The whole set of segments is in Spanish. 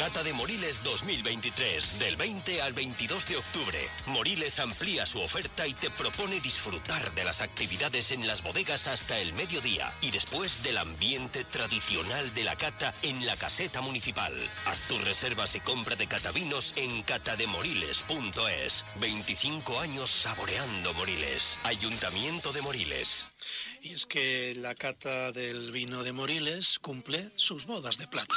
Cata de Moriles 2023, del 20 al 22 de octubre. Moriles amplía su oferta y te propone disfrutar de las actividades en las bodegas hasta el mediodía y después del ambiente tradicional de la cata en la caseta municipal. Haz tus reservas y compra de catavinos en catademoriles.es. 25 años saboreando Moriles. Ayuntamiento de Moriles. Y es que la cata del vino de Moriles cumple sus bodas de plata.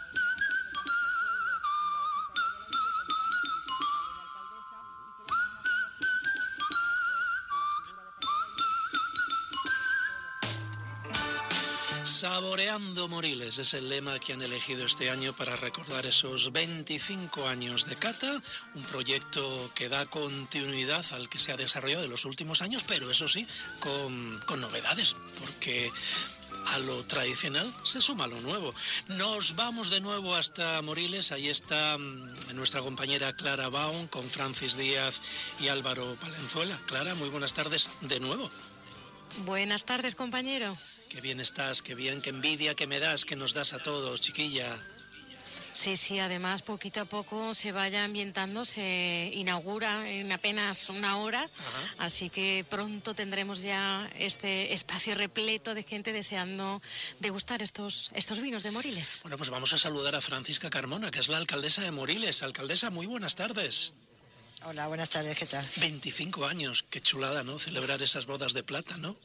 Saboreando Moriles es el lema que han elegido este año para recordar esos 25 años de cata, un proyecto que da continuidad al que se ha desarrollado en los últimos años, pero eso sí, con novedades, porque a lo tradicional se suma lo nuevo. Nos vamos de nuevo hasta Moriles, ahí está nuestra compañera Clara Baum con Francis Díaz y Álvaro Palenzuela. Clara, muy buenas tardes de nuevo. Buenas tardes, compañero. Qué bien estás, qué bien, qué envidia que me das, que nos das a todos, chiquilla. Sí, además poquito a poco se vaya ambientando, se inaugura en apenas una hora, así que pronto tendremos ya este espacio repleto de gente deseando degustar estos vinos de Moriles. Bueno, pues vamos a saludar a Francisca Carmona, que es la alcaldesa de Moriles. Alcaldesa, muy buenas tardes. Hola, buenas tardes, ¿qué tal? 25 años, qué chulada, ¿no? Celebrar esas bodas de plata, ¿no?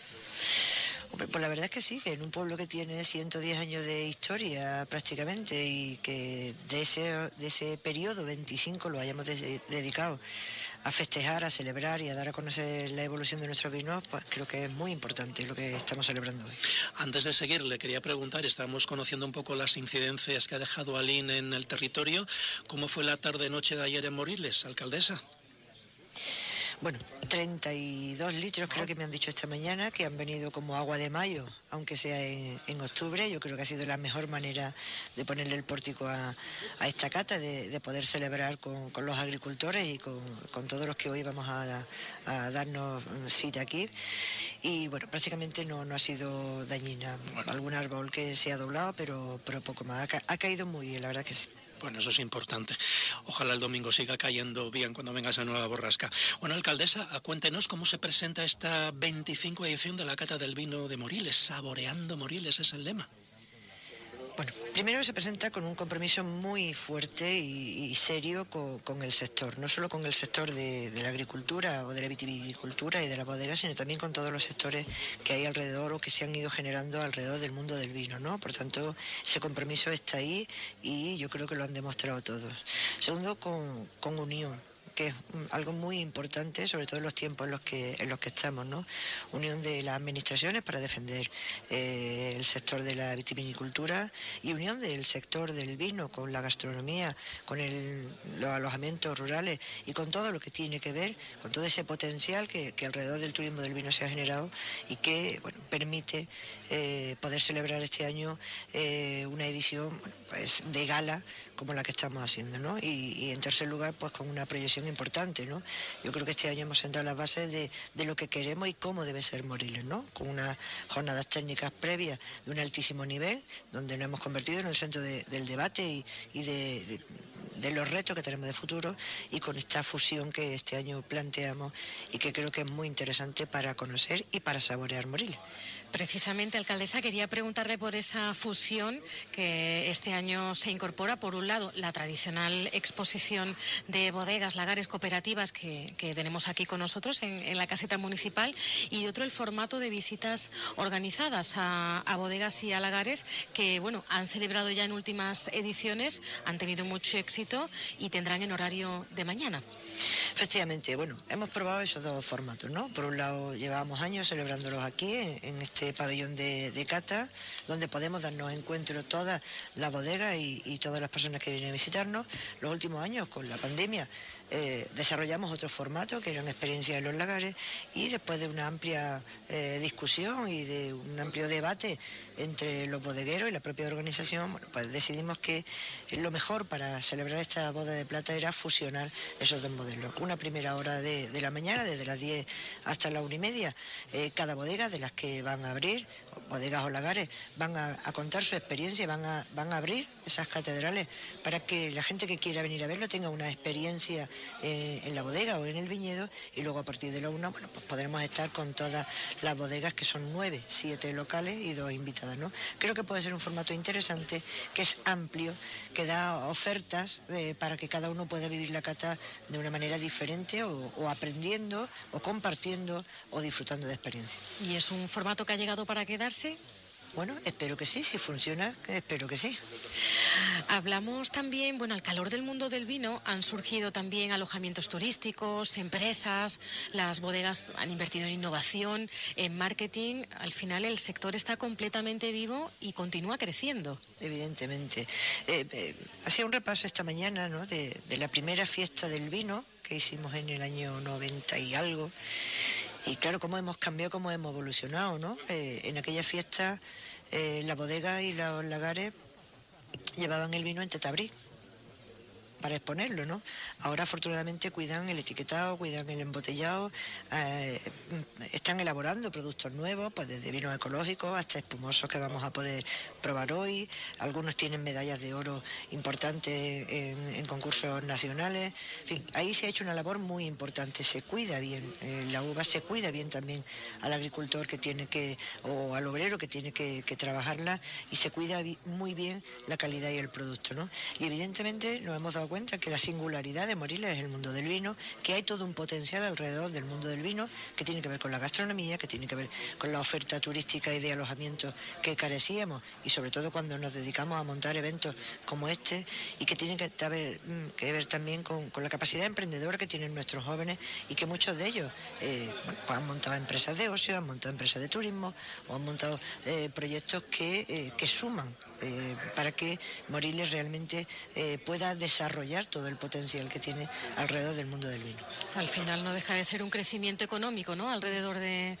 Pues la verdad es que sí, que en un pueblo que tiene 110 años de historia prácticamente y que de ese periodo 25 lo hayamos dedicado a festejar, a celebrar y a dar a conocer la evolución de nuestros vinos, pues creo que es muy importante lo que estamos celebrando hoy. Antes de seguir, le quería preguntar, estamos conociendo un poco las incidencias que ha dejado Alín en el territorio. ¿Cómo fue la tarde-noche de ayer en Moriles, alcaldesa? Bueno, 32 litros creo que me han dicho esta mañana, que han venido como agua de mayo, aunque sea en octubre. Yo creo que ha sido la mejor manera de ponerle el pórtico a esta cata, de poder celebrar con los agricultores y con todos los que hoy vamos a darnos cita aquí. Y bueno, prácticamente no ha sido dañina. Bueno. Algún árbol que se ha doblado, pero poco más. Ha caído muy bien, la verdad que sí. Bueno, eso es importante. Ojalá el domingo siga cayendo bien cuando venga esa nueva borrasca. Bueno, alcaldesa, cuéntenos cómo se presenta esta 25 edición de la Cata del Vino de Moriles. Saboreando Moriles es el lema. Bueno, primero se presenta con un compromiso muy fuerte y serio con el sector, no solo con el sector de la agricultura o de la vitivinicultura y de la bodega, sino también con todos los sectores que hay alrededor o que se han ido generando alrededor del mundo del vino, ¿no? Por tanto, ese compromiso está ahí y yo creo que lo han demostrado todos. Segundo, con unión, que es algo muy importante, sobre todo en los tiempos en los que estamos, ¿no? Unión de las administraciones para defender el sector de la vitivinicultura y unión del sector del vino con la gastronomía, con los alojamientos rurales y con todo lo que tiene que ver, con todo ese potencial que alrededor del turismo del vino se ha generado y que, bueno, permite poder celebrar este año una edición, pues, de gala como la que estamos haciendo, ¿no? Y en tercer lugar, pues con una proyección importante, ¿no? Yo creo que este año hemos sentado las bases de lo que queremos y cómo debe ser Moriles, ¿no? Con unas jornadas técnicas previas de un altísimo nivel, donde nos hemos convertido en el centro del debate y de los retos que tenemos de futuro, y con esta fusión que este año planteamos y que creo que es muy interesante para conocer y para saborear Moriles. Precisamente, alcaldesa, quería preguntarle por esa fusión que este año se incorpora. Por un lado, la tradicional exposición de bodegas, lagares, cooperativas que tenemos aquí con nosotros en la caseta municipal, y de otro, el formato de visitas organizadas a bodegas y a lagares que, bueno, han celebrado ya en últimas ediciones, han tenido mucho éxito y tendrán en horario de mañana. Efectivamente, bueno, hemos probado esos dos formatos, ¿no? Por un lado, llevábamos años celebrándolos aquí, en este pabellón de cata, donde podemos darnos encuentro todas las bodegas y todas las personas que vienen a visitarnos. Los últimos años, con la pandemia, desarrollamos otro formato, que eran experiencias en los lagares, y después de una amplia discusión y de un amplio debate entre los bodegueros y la propia organización, bueno, pues decidimos que lo mejor para celebrar esta boda de plata era fusionar esos dos modelos. Una primera hora de la mañana, desde las 10 hasta la 1:30, cada bodega de las que van a abrir bodegas o lagares van a contar su experiencia, van a abrir esas catedrales para que la gente que quiera venir a verlo tenga una experiencia en la bodega o en el viñedo, y luego a partir de la 1, bueno, pues podremos estar con todas las bodegas, que son 9, 7 locales y 2 invitadas, ¿no? Creo que puede ser un formato interesante, que es amplio, que da ofertas para que cada uno pueda vivir la cata de una manera diferente, o aprendiendo, o compartiendo, o disfrutando de experiencia. ¿Y es un formato que ha llegado para quedarse? Bueno, espero que sí, si funciona, espero que sí. Hablamos también, bueno, al calor del mundo del vino han surgido también alojamientos turísticos, empresas, las bodegas han invertido en innovación, en marketing. Al final el sector está completamente vivo y continúa creciendo. Evidentemente. Hacía un repaso esta mañana, ¿no?, de la primera fiesta del vino que hicimos en el año 90 y algo. Y claro, cómo hemos cambiado, cómo hemos evolucionado, ¿no? En aquella fiesta, la bodega y los lagares llevaban el vino en tetabrí para exponerlo, ¿no? Ahora afortunadamente cuidan el etiquetado, cuidan el embotellado, están elaborando productos nuevos, pues desde vinos ecológicos hasta espumosos que vamos a poder probar hoy. Algunos tienen medallas de oro importantes en concursos nacionales. En fin, ahí se ha hecho una labor muy importante, se cuida bien la uva, se cuida bien también al agricultor que tiene que, o al obrero que tiene que trabajarla, y se cuida muy bien la calidad y el producto, ¿no? Y evidentemente nos hemos dado cuenta que la singularidad de Moriles es el mundo del vino, que hay todo un potencial alrededor del mundo del vino que tiene que ver con la gastronomía, que tiene que ver con la oferta turística y de alojamiento que carecíamos, y sobre todo cuando nos dedicamos a montar eventos como este, y que tiene que ver también con la capacidad emprendedora que tienen nuestros jóvenes, y que muchos de ellos bueno, pues han montado empresas de ocio, han montado empresas de turismo, o han montado proyectos que suman para que Moriles realmente pueda desarrollar todo el potencial que tiene alrededor del mundo del vino. Al final no deja de ser un crecimiento económico, ¿no?, alrededor de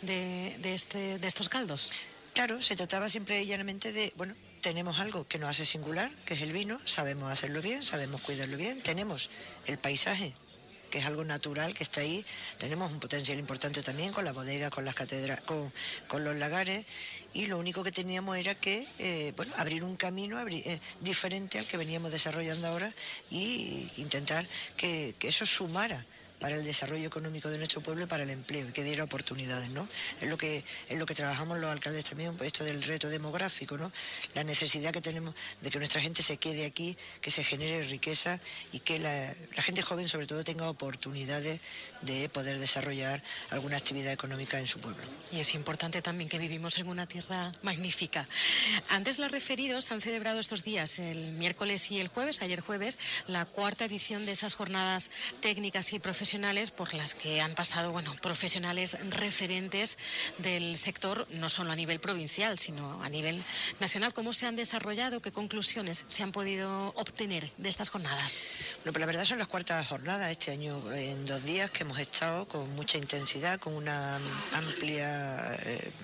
estos caldos. Claro, se trataba simple y llanamente de, bueno, tenemos algo que nos hace singular, que es el vino, sabemos hacerlo bien, sabemos cuidarlo bien, tenemos el paisaje, que es algo natural que está ahí, tenemos un potencial importante también con la bodega, con las catedrales, con los lagares, y lo único que teníamos era que bueno, abrir un camino diferente al que veníamos desarrollando ahora, y intentar que eso sumara para el desarrollo económico de nuestro pueblo y para el empleo, y que diera oportunidades, ¿no? Es lo que trabajamos los alcaldes también, pues esto del reto demográfico, ¿no? La necesidad que tenemos de que nuestra gente se quede aquí, que se genere riqueza, y que la gente joven sobre todo tenga oportunidades de poder desarrollar alguna actividad económica en su pueblo. Y es importante también que vivimos en una tierra magnífica. Antes lo referido, se han celebrado estos días, el miércoles y el jueves, ayer jueves, la 4ª edición de esas jornadas técnicas y profesionales por las que han pasado, bueno, profesionales referentes del sector, no solo a nivel provincial, sino a nivel nacional. ¿Cómo se han desarrollado? ¿Qué conclusiones se han podido obtener de estas jornadas? Bueno, pues la verdad son las 4ª jornadas este año, en 2 días que hemos estado con mucha intensidad, con una amplia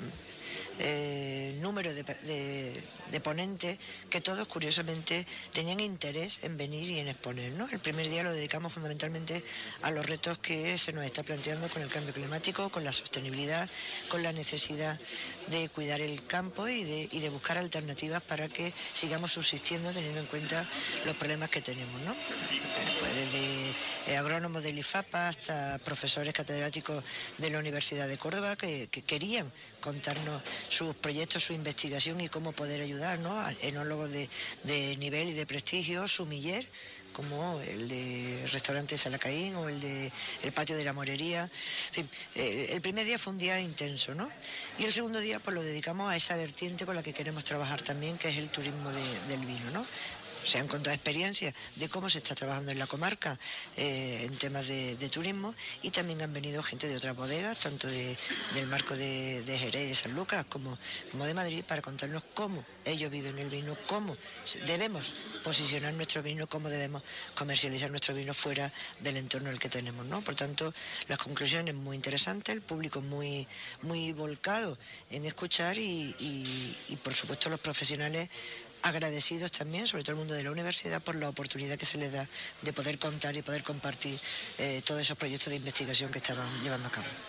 número de ponentes, que todos curiosamente tenían interés en venir y en exponer, ¿no? El primer día lo dedicamos fundamentalmente a los retos que se nos está planteando con el cambio climático, con la sostenibilidad, con la necesidad de cuidar el campo y de buscar alternativas para que sigamos subsistiendo teniendo en cuenta los problemas que tenemos, ¿no? Pues desde agrónomos del IFAPA hasta profesores catedráticos de la Universidad de Córdoba que querían contarnos sus proyectos, su investigación y cómo poder ayudar, ¿no? Enólogos de nivel y de prestigio, sumiller, como el de Restaurante Salacaín o el de el Patio de la Morería. En fin, el primer día fue un día intenso, ¿no? Y el segundo día pues lo dedicamos a esa vertiente con la que queremos trabajar también, que es el turismo del vino, ¿no? Se han contado experiencias de cómo se está trabajando en la comarca en temas de turismo, y también han venido gente de otras bodegas, tanto del marco de Jerez y de San Lucas como de Madrid, para contarnos cómo ellos viven el vino, cómo debemos posicionar nuestro vino, cómo debemos comercializar nuestro vino fuera del entorno en el que tenemos, ¿no? Por tanto, las conclusiones muy interesantes, el público muy, muy volcado en escuchar y por supuesto los profesionales agradecidos también, sobre todo el mundo de la universidad, por la oportunidad que se les da de poder contar y poder compartir todos esos proyectos de investigación que estaban llevando a cabo.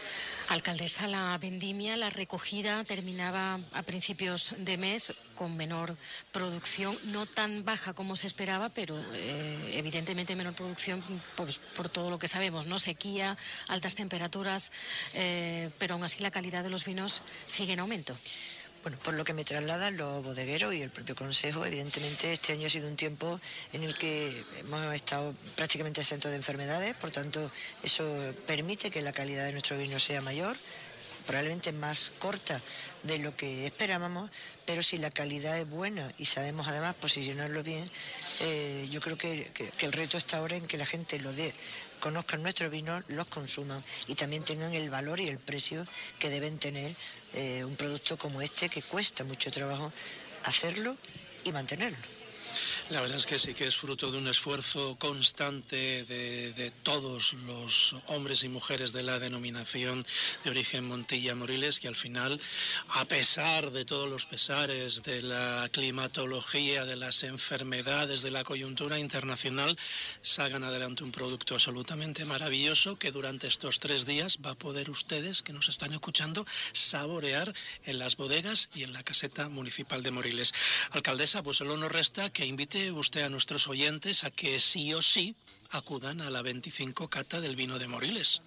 Alcaldesa, la vendimia, la recogida terminaba a principios de mes con menor producción, no tan baja como se esperaba, pero evidentemente menor producción pues, por todo lo que sabemos, ¿no? Sequía, altas temperaturas, pero aún así la calidad de los vinos sigue en aumento. Bueno, por lo que me trasladan los bodegueros y el propio Consejo, evidentemente este año ha sido un tiempo en el que hemos estado prácticamente exentos de enfermedades, por tanto eso permite que la calidad de nuestro vino sea mayor, probablemente más corta de lo que esperábamos, pero si la calidad es buena y sabemos además posicionarlo bien, yo creo que el reto está ahora en que la gente conozcan nuestros vinos, los consuman y también tengan el valor y el precio que deben tener un producto como este, que cuesta mucho trabajo hacerlo y mantenerlo. La verdad es que sí que es fruto de un esfuerzo constante de todos los hombres y mujeres de la denominación de origen Montilla Moriles, que al final, a pesar de todos los pesares de la climatología, de las enfermedades, de la coyuntura internacional, sacan adelante un producto absolutamente maravilloso que durante estos 3 días va a poder ustedes, que nos están escuchando, saborear en las bodegas y en la caseta municipal de Moriles. Alcaldesa, pues solo nos resta que invite usted a nuestros oyentes a que sí o sí acudan a la 25 cata del vino de Moriles.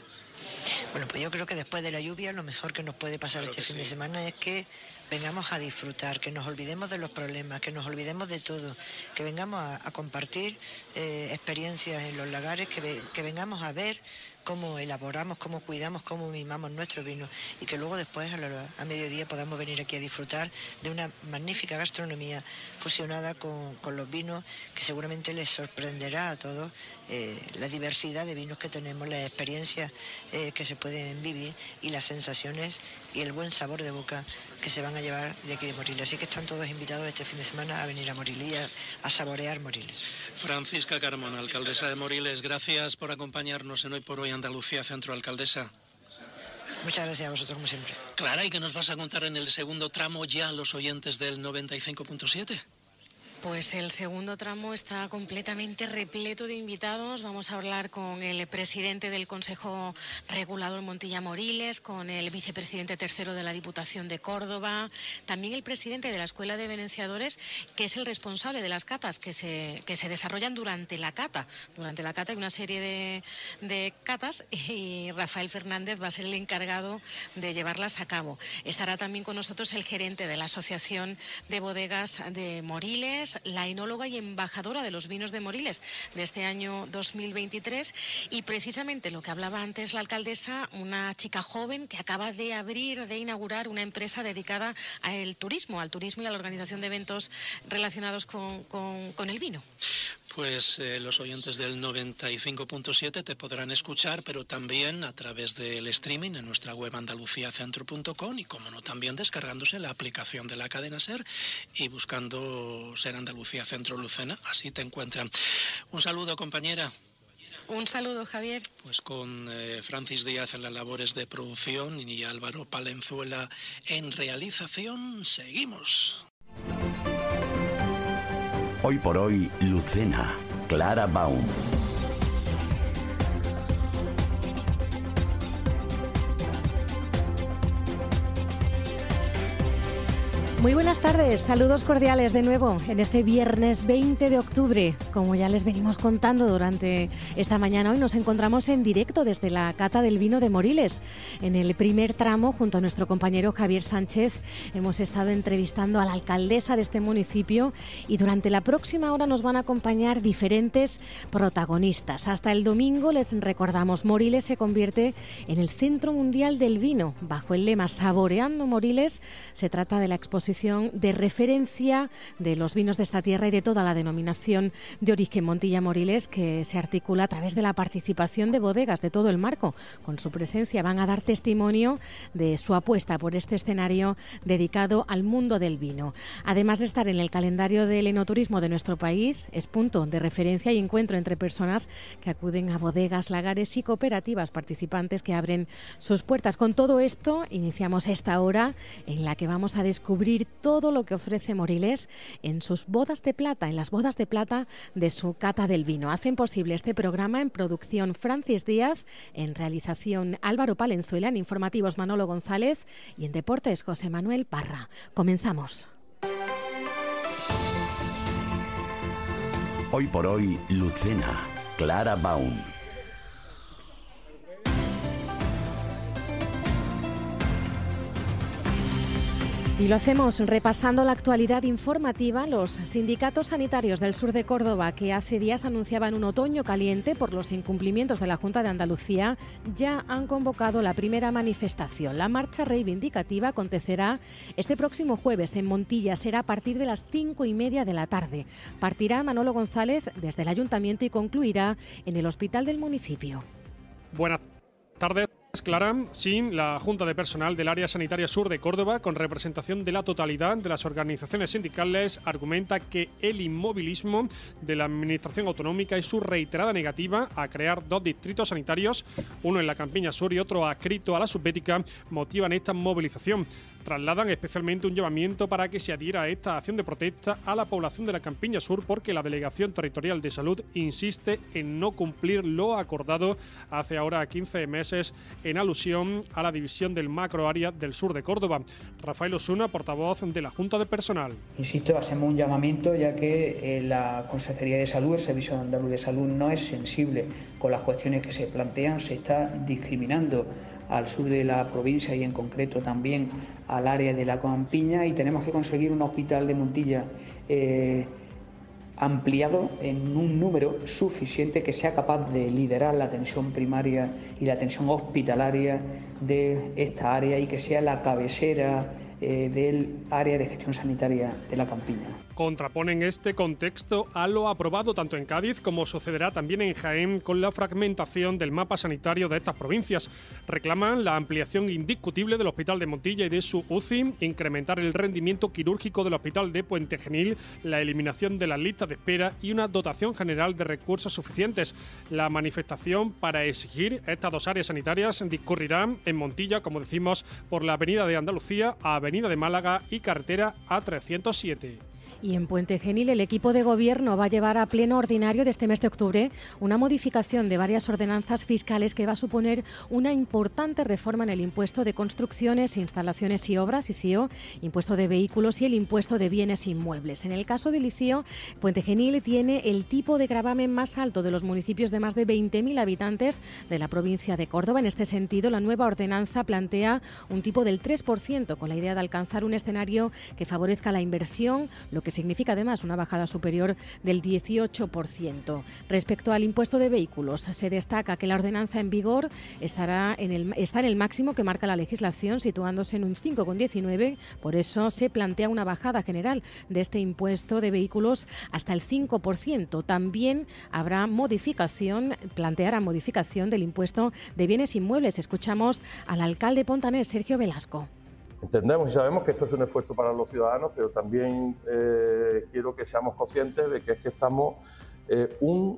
Bueno, pues yo creo que después de la lluvia lo mejor que nos puede pasar este fin de semana es que vengamos a disfrutar, que nos olvidemos de los problemas, que nos olvidemos de todo, que vengamos a compartir experiencias en los lagares, que vengamos a ver cómo elaboramos, cómo cuidamos, cómo mimamos nuestros vinos y que luego después a mediodía podamos venir aquí a disfrutar de una magnífica gastronomía fusionada con los vinos, que seguramente les sorprenderá a todos la diversidad de vinos que tenemos, las experiencias que se pueden vivir y las sensaciones y el buen sabor de boca que se van a llevar de aquí de Moriles. Así que están todos invitados este fin de semana a venir a Moriles y a saborear Moriles. Francisca Carmona, alcaldesa de Moriles, gracias por acompañarnos en Hoy por Hoy Andalucía Centro, alcaldesa. Muchas gracias a vosotros, como siempre. Clara, ¿y qué nos vas a contar en el segundo tramo ya a los oyentes del 95.7? Pues el segundo tramo está completamente repleto de invitados. Vamos a hablar con el presidente del Consejo Regulador Montilla Moriles, con el vicepresidente tercero de la Diputación de Córdoba, también el presidente de la Escuela de Venenciadores, que es el responsable de las catas que se desarrollan durante la cata. Durante la cata hay una serie de catas y Rafael Fernández va a ser el encargado de llevarlas a cabo. Estará también con nosotros el gerente de la Asociación de Bodegas de Moriles, la enóloga y embajadora de los vinos de Moriles de este año 2023 y precisamente lo que hablaba antes la alcaldesa, una chica joven que acaba de inaugurar una empresa dedicada al turismo y a la organización de eventos relacionados con el vino. Pues los oyentes del 95.7 te podrán escuchar, pero también a través del streaming en nuestra web andaluciacentro.com y, como no, también descargándose la aplicación de la cadena SER y buscando SER Andalucía Centro Lucena, así te encuentran. Un saludo, compañera. Un saludo, Javier. Pues con Francis Díaz en las labores de producción y Álvaro Palenzuela en realización, seguimos. Hoy por hoy, Lucena, Clara Baum. Muy buenas tardes, saludos cordiales de nuevo en este viernes 20 de octubre. Como ya les venimos contando durante esta mañana, hoy nos encontramos en directo desde la cata del vino de Moriles. En el primer tramo, junto a nuestro compañero Javier Sánchez, hemos estado entrevistando a la alcaldesa de este municipio y durante la próxima hora nos van a acompañar diferentes protagonistas. Hasta el domingo, les recordamos, Moriles se convierte en el Centro Mundial del Vino. Bajo el lema Saboreando Moriles, se trata de la exposición de referencia de los vinos de esta tierra y de toda la denominación de origen Montilla Moriles, que se articula a través de la participación de bodegas de todo el marco. Con su presencia van a dar testimonio de su apuesta por este escenario dedicado al mundo del vino. Además de estar en el calendario del enoturismo de nuestro país, es punto de referencia y encuentro entre personas que acuden a bodegas, lagares y cooperativas participantes que abren sus puertas. Con todo esto, iniciamos esta hora en la que vamos a descubrir vivir todo lo que ofrece Moriles en sus bodas de plata, en las bodas de plata de su cata del vino. Hacen posible este programa en producción Francis Díaz, en realización Álvaro Palenzuela, en informativos Manolo González y en deportes José Manuel Parra. Comenzamos. Hoy por hoy, Lucena, Clara Baum. Y lo hacemos repasando la actualidad informativa. Los sindicatos sanitarios del sur de Córdoba, que hace días anunciaban un otoño caliente por los incumplimientos de la Junta de Andalucía, ya han convocado la primera manifestación. La marcha reivindicativa acontecerá este próximo jueves en Montilla. Será a partir de las 5:30 de la tarde. Partirá Manolo González desde el Ayuntamiento y concluirá en el hospital del municipio. Buenas tardes, Clara. Sí, la Junta de Personal del Área Sanitaria Sur de Córdoba, con representación de la totalidad de las organizaciones sindicales, argumenta que el inmovilismo de la Administración Autonómica y su reiterada negativa a crear 2 distritos sanitarios, uno en la Campiña Sur y otro adscrito a la Subbética, motivan esta movilización. Trasladan especialmente un llamamiento para que se adhiera a esta acción de protesta a la población de la Campiña Sur, porque la Delegación Territorial de Salud insiste en no cumplir lo acordado hace ahora 15 meses en alusión a la división del macroárea del sur de Córdoba. Rafael Osuna, portavoz de la Junta de Personal. Insisto, hacemos un llamamiento ya que la Consejería de Salud, el Servicio Andaluz de Salud, no es sensible con las cuestiones que se plantean. Se está discriminando al sur de la provincia y en concreto también al área de la Campiña, y tenemos que conseguir un hospital de Montilla ampliado en un número suficiente que sea capaz de liderar la atención primaria y la atención hospitalaria de esta área y que sea la cabecera del área de gestión sanitaria de la Campiña. Contraponen este contexto a lo aprobado tanto en Cádiz como sucederá también en Jaén con la fragmentación del mapa sanitario de estas provincias. Reclaman la ampliación indiscutible del Hospital de Montilla y de su UCI, incrementar el rendimiento quirúrgico del Hospital de Puente Genil, la eliminación de las listas de espera y una dotación general de recursos suficientes. La manifestación para exigir estas 2 áreas sanitarias discurrirá en Montilla, como decimos, por la Avenida de Andalucía, Avenida de Málaga y carretera A307. Y en Puente Genil, el equipo de gobierno va a llevar a pleno ordinario de este mes de octubre una modificación de varias ordenanzas fiscales que va a suponer una importante reforma en el impuesto de construcciones, instalaciones y obras, ICIO, impuesto de vehículos y el impuesto de bienes inmuebles. En el caso del ICIO, Puente Genil tiene el tipo de gravamen más alto de los municipios de más de 20.000 habitantes de la provincia de Córdoba. En este sentido, la nueva ordenanza plantea un tipo del 3%, con la idea de alcanzar un escenario que favorezca la inversión, lo que significa además una bajada superior del 18%. Respecto al impuesto de vehículos, se destaca que la ordenanza en vigor está en el máximo que marca la legislación, situándose en un 5,19. Por eso se plantea una bajada general de este impuesto de vehículos hasta el 5%. También planteará modificación del impuesto de bienes inmuebles. Escuchamos al alcalde pontanés, Sergio Velasco. Entendemos y sabemos que esto es un esfuerzo para los ciudadanos, pero también quiero que seamos conscientes de que estamos un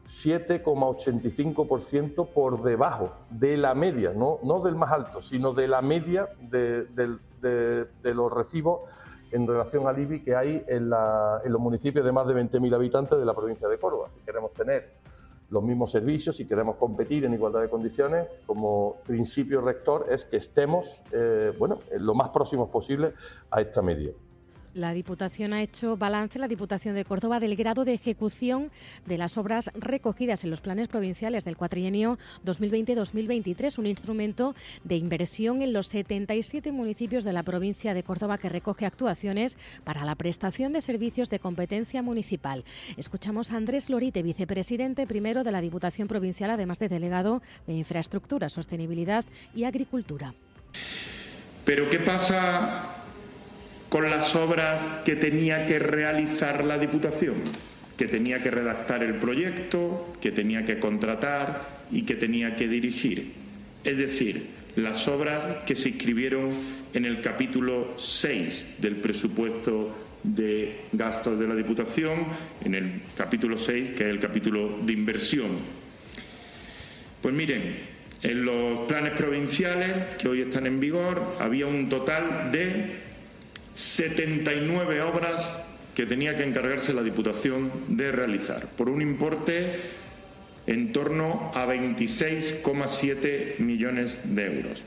7,85% por debajo de la media, no del más alto, sino de la media de los recibos en relación al IBI que hay en los municipios de más de 20.000 habitantes de la provincia de Córdoba. Si queremos tener los mismos servicios, si queremos competir en igualdad de condiciones, como principio rector es que estemos lo más próximos posible a esta media. La Diputación ha hecho balance, la Diputación de Córdoba, del grado de ejecución de las obras recogidas en los planes provinciales del cuatrienio 2020-2023, un instrumento de inversión en los 77 municipios de la provincia de Córdoba que recoge actuaciones para la prestación de servicios de competencia municipal. Escuchamos a Andrés Lorite, vicepresidente primero de la Diputación Provincial, además de delegado de Infraestructura, Sostenibilidad y Agricultura. ¿Pero qué pasa con las obras que tenía que realizar la Diputación? Que tenía que redactar el proyecto, que tenía que contratar y que tenía que dirigir. Es decir, las obras que se inscribieron en el capítulo 6 del presupuesto de gastos de la Diputación, en el capítulo 6, que es el capítulo de inversión. Pues miren, en los planes provinciales que hoy están en vigor había un total de 79 obras que tenía que encargarse la Diputación de realizar, por un importe en torno a 26,7 millones de euros.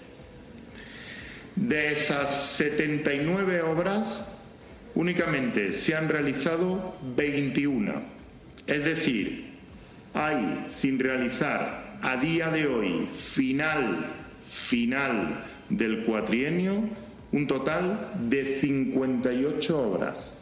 De esas 79 obras, únicamente se han realizado 21. Es decir, hay sin realizar a día de hoy, final del cuatrienio, un total de 58 obras.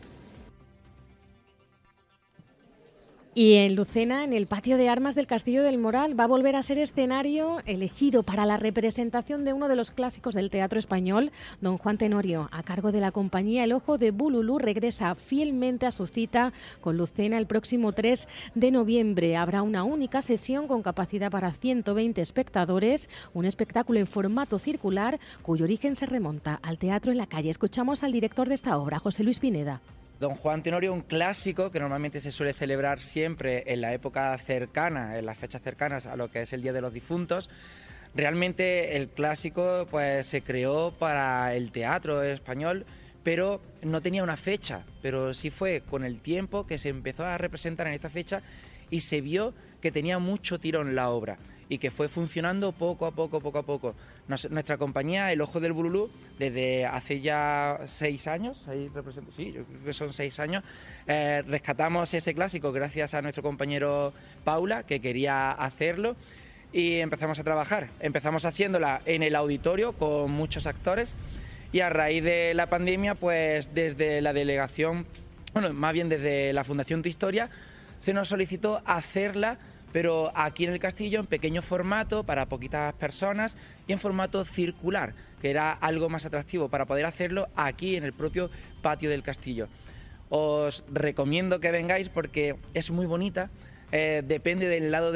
Y en Lucena, en el patio de armas del Castillo del Moral, va a volver a ser escenario elegido para la representación de uno de los clásicos del teatro español. Don Juan Tenorio, a cargo de la compañía El Ojo de Bululú, regresa fielmente a su cita con Lucena el próximo 3 de noviembre. Habrá una única sesión con capacidad para 120 espectadores, un espectáculo en formato circular cuyo origen se remonta al teatro en la calle. Escuchamos al director de esta obra, José Luis Pineda. Don Juan Tenorio, un clásico que normalmente se suele celebrar siempre en la época cercana, en las fechas cercanas a lo que es el Día de los Difuntos. Realmente el clásico pues se creó para el teatro español, pero no tenía una fecha, pero sí fue con el tiempo que se empezó a representar en esta fecha y se vio que tenía mucho tirón la obra y que fue funcionando poco a poco. Nuestra compañía, El Ojo del Bululú, desde hace ya 6 años, ahí represento, sí, yo creo que son 6 años, rescatamos ese clásico gracias a nuestro compañero Paula, que quería hacerlo, y empezamos a trabajar. Empezamos haciéndola en el auditorio con muchos actores y a raíz de la pandemia, pues desde la delegación, bueno, más bien desde la Fundación Tu Historia, se nos solicitó hacerla, pero aquí en el castillo, en pequeño formato, para poquitas personas y en formato circular, que era algo más atractivo para poder hacerlo aquí en el propio patio del castillo. Os recomiendo que vengáis porque es muy bonita, depende del lado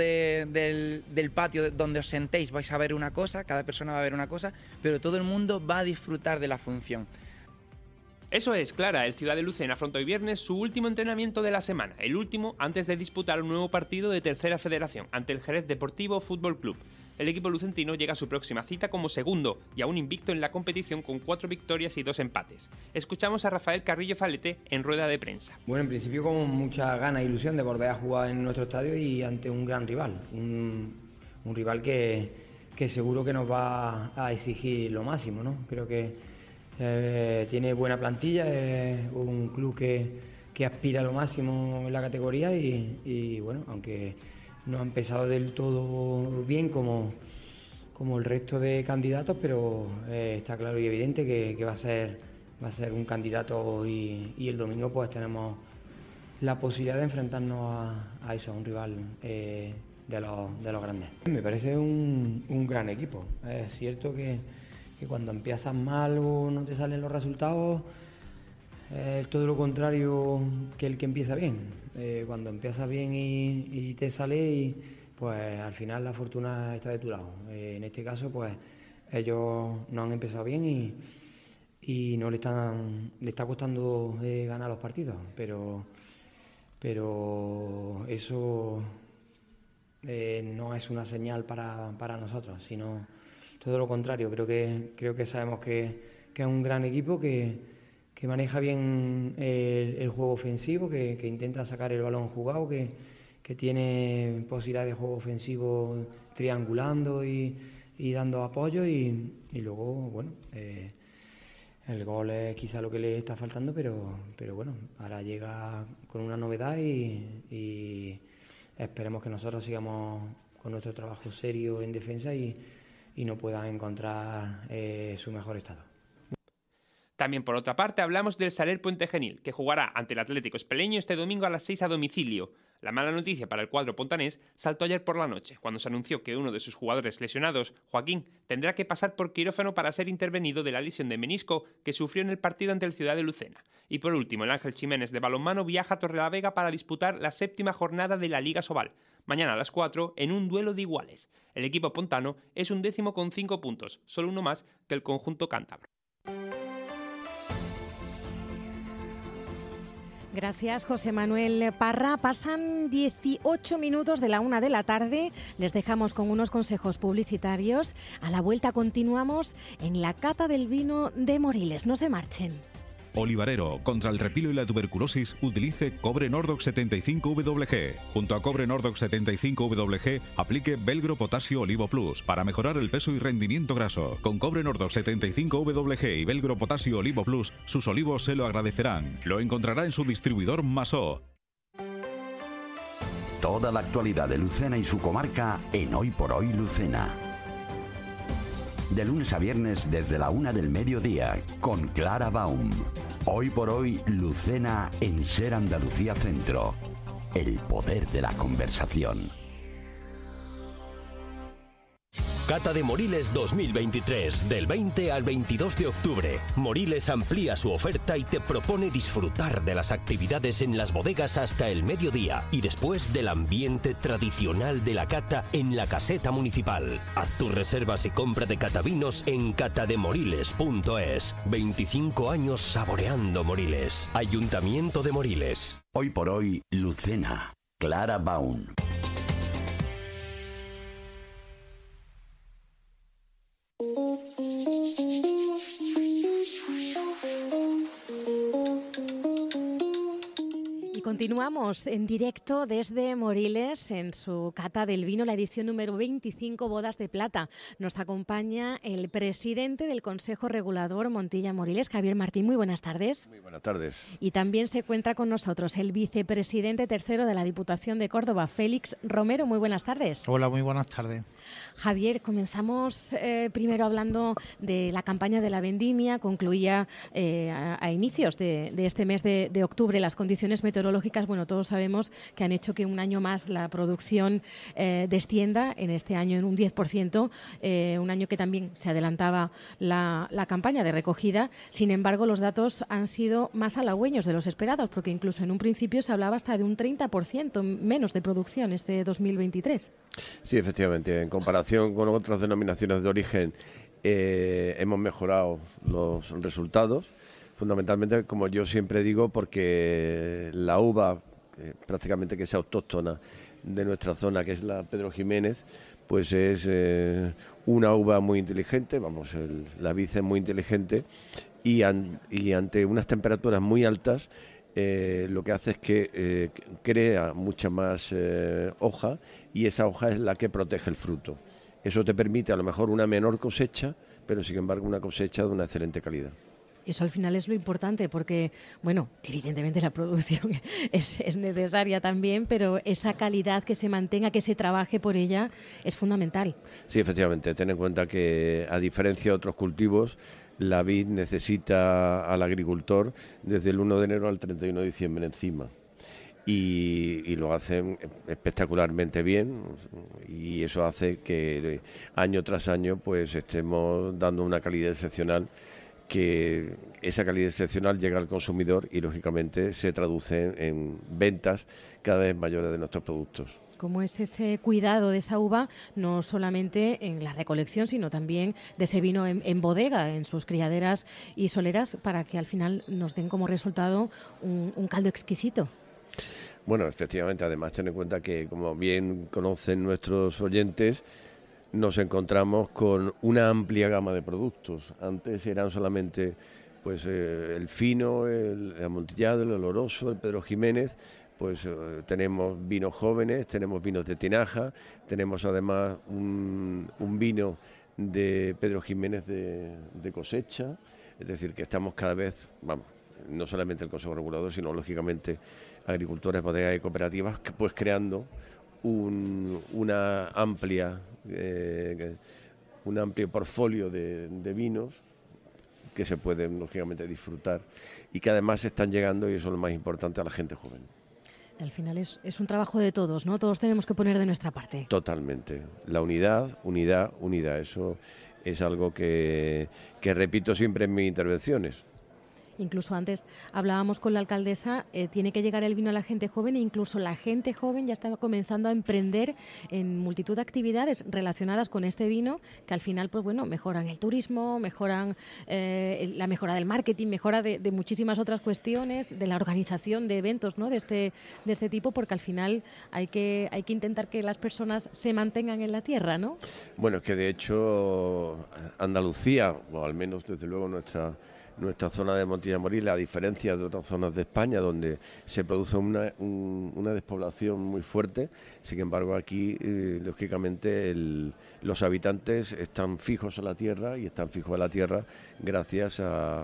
del patio donde os sentéis, vais a ver una cosa, cada persona va a ver una cosa, pero todo el mundo va a disfrutar de la función. Eso es, Clara, el Ciudad de Lucena afronta hoy viernes su último entrenamiento de la semana, el último antes de disputar un nuevo partido de Tercera Federación ante el Jerez Deportivo Fútbol Club. El equipo lucentino llega a su próxima cita como segundo y aún invicto en la competición con 4 victorias y 2 empates. Escuchamos a Rafael Carrillo Falete en rueda de prensa. Bueno, en principio con mucha gana e ilusión de volver a jugar en nuestro estadio y ante un gran rival, un rival que seguro que nos va a exigir lo máximo, ¿no? Creo que tiene buena plantilla, es un club que aspira a lo máximo en la categoría y bueno, aunque no ha empezado del todo bien como el resto de candidatos, pero está claro y evidente que va a ser un candidato y el domingo pues tenemos la posibilidad de enfrentarnos a eso, a un rival de los grandes. Me parece un gran equipo. Es cierto que cuando empiezas mal o no te salen los resultados, es todo lo contrario que el que empieza bien. Cuando empiezas bien y te sale, pues al final la fortuna está de tu lado. En este caso, pues ellos no han empezado bien y no le está costando ganar los partidos, pero eso no es una señal para nosotros, sino todo lo contrario. Creo que sabemos que es un gran equipo que maneja bien el juego ofensivo, que intenta sacar el balón jugado, que tiene posibilidad de juego ofensivo triangulando y dando apoyo y luego, bueno, el gol es quizá lo que le está faltando, pero bueno, ahora llega con una novedad y esperemos que nosotros sigamos con nuestro trabajo serio en defensa y no puedan encontrar su mejor estado. También por otra parte hablamos del Saler Puente Genil, que jugará ante el Atlético Espeleño este domingo a las 6 a domicilio. La mala noticia para el cuadro pontanés saltó ayer por la noche, cuando se anunció que uno de sus jugadores lesionados, Joaquín, tendrá que pasar por quirófano para ser intervenido de la lesión de menisco que sufrió en el partido ante el Ciudad de Lucena. Y por último, el Ángel Ximénez de balonmano viaja a Torrelavega para disputar la 7ª jornada de la Liga Sobal, mañana a las 4 en un duelo de iguales. El equipo pontano es 11º con 5 puntos, solo uno más que el conjunto cántabro. Gracias, José Manuel Parra. Pasan 18 minutos de la 1 de la tarde. Les dejamos con unos consejos publicitarios. A la vuelta continuamos en la cata del vino de Moriles. No se marchen. Olivarero, contra el repilo y la tuberculosis, utilice Cobre Nordox 75WG. Junto a Cobre Nordox 75WG, aplique Velgro Potasio Olivo Plus para mejorar el peso y rendimiento graso. Con Cobre Nordox 75WG y Velgro Potasio Olivo Plus, sus olivos se lo agradecerán. Lo encontrará en su distribuidor Masó. Toda la actualidad de Lucena y su comarca en Hoy por Hoy Lucena. De lunes a viernes desde la 1 del mediodía con Clara Baum. Hoy por Hoy Lucena en Ser Andalucía Centro. El poder de la conversación. Cata de Moriles 2023, del 20 al 22 de octubre. Moriles amplía su oferta y te propone disfrutar de las actividades en las bodegas hasta el mediodía y después del ambiente tradicional de la cata en la caseta municipal. Haz tus reservas y compra de catavinos en catademoriles.es. 25 años saboreando Moriles. Ayuntamiento de Moriles. Hoy por Hoy Lucena. Clara Baum. Y continuamos en directo desde Moriles en su cata del vino, la edición número 25, Bodas de Plata. Nos acompaña el presidente del Consejo Regulador Montilla Moriles, Javier Martín. Muy buenas tardes. Muy buenas tardes. Y también se encuentra con nosotros el vicepresidente tercero de la Diputación de Córdoba, Félix Romero. Muy buenas tardes. Hola, muy buenas tardes. Javier, comenzamos primero hablando de la campaña de la vendimia. Concluía a inicios de este mes de octubre. Las condiciones meteorológicas, bueno, todos sabemos que han hecho que un año más la producción descienda, en este año en un 10%, un año que también se adelantaba la campaña de recogida. Sin embargo, los datos han sido más halagüeños de los esperados, porque incluso en un principio se hablaba hasta de un 30% menos de producción este 2023. Sí, efectivamente. En comparación con otras denominaciones de origen, hemos mejorado los resultados, fundamentalmente, como yo siempre digo, porque la uva prácticamente que es autóctona de nuestra zona, que es la Pedro Jiménez, pues es una uva muy inteligente, la vid es muy inteligente y ante unas temperaturas muy altas, lo que hace es que crea mucha más hoja, y esa hoja es la que protege el fruto. Eso te permite a lo mejor una menor cosecha, pero sin embargo una cosecha de una excelente calidad. Eso al final es lo importante, porque, bueno, evidentemente la producción es necesaria también, pero esa calidad, que se mantenga, que se trabaje por ella, es fundamental. Sí, efectivamente. Ten en cuenta que, a diferencia de otros cultivos, la vid necesita al agricultor desde el 1 de enero al 31 de diciembre encima. Y lo hacen espectacularmente bien, y eso hace que año tras año pues estemos dando una calidad excepcional, que esa calidad excepcional llega al consumidor y lógicamente se traduce en ventas cada vez mayores de nuestros productos. ¿Cómo es ese cuidado de esa uva, no solamente en la recolección, sino también de ese vino en bodega, en sus criaderas y soleras, para que al final nos den como resultado un caldo exquisito? Bueno, efectivamente, además ten en cuenta que, como bien conocen nuestros oyentes, nos encontramos con una amplia gama de productos. Antes eran solamente pues el fino, el amontillado, el oloroso, el Pedro Jiménez. Pues tenemos vinos jóvenes, tenemos vinos de tinaja, tenemos además un vino de Pedro Jiménez de cosecha. Es decir, que estamos cada vez, no solamente el Consejo Regulador, sino lógicamente agricultores, bodegas y cooperativas, pues creando un amplio portfolio de vinos que se pueden lógicamente disfrutar y que además están llegando, y eso es lo más importante, a la gente joven. Al final es un trabajo de todos, ¿no? Todos tenemos que poner de nuestra parte. Totalmente. La unidad. Eso es algo que repito siempre en mis intervenciones. Incluso antes hablábamos con la alcaldesa, tiene que llegar el vino a la gente joven, e incluso la gente joven ya está comenzando a emprender en multitud de actividades relacionadas con este vino, que al final, pues bueno, mejoran el turismo, mejoran la mejora del marketing, mejora de muchísimas otras cuestiones, de la organización de eventos, ¿no? de este tipo, porque al final hay que intentar que las personas se mantengan en la tierra, ¿no? Bueno, es que de hecho Andalucía, o al menos desde luego nuestra zona de Montilla Moriles, a diferencia de otras zonas de España donde se produce una despoblación muy fuerte. Sin embargo, aquí, lógicamente, los habitantes están fijos a la tierra y están fijos a la tierra gracias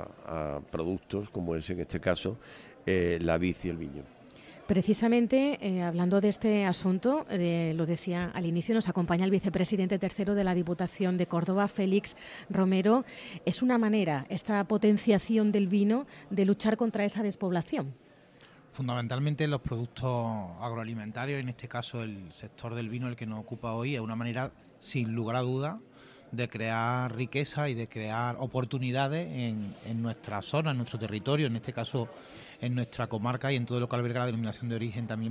a productos como es en este caso la vid y el viño. Precisamente, hablando de este asunto, lo decía al inicio, nos acompaña el vicepresidente tercero de la Diputación de Córdoba, Félix Romero. ¿Es una manera, esta potenciación del vino, de luchar contra esa despoblación? Fundamentalmente los productos agroalimentarios, en este caso el sector del vino, el que nos ocupa hoy, es una manera, sin lugar a dudas, de crear riqueza y de crear oportunidades en nuestra zona, en nuestro territorio, en este caso en nuestra comarca y en todo lo que alberga la denominación de origen, también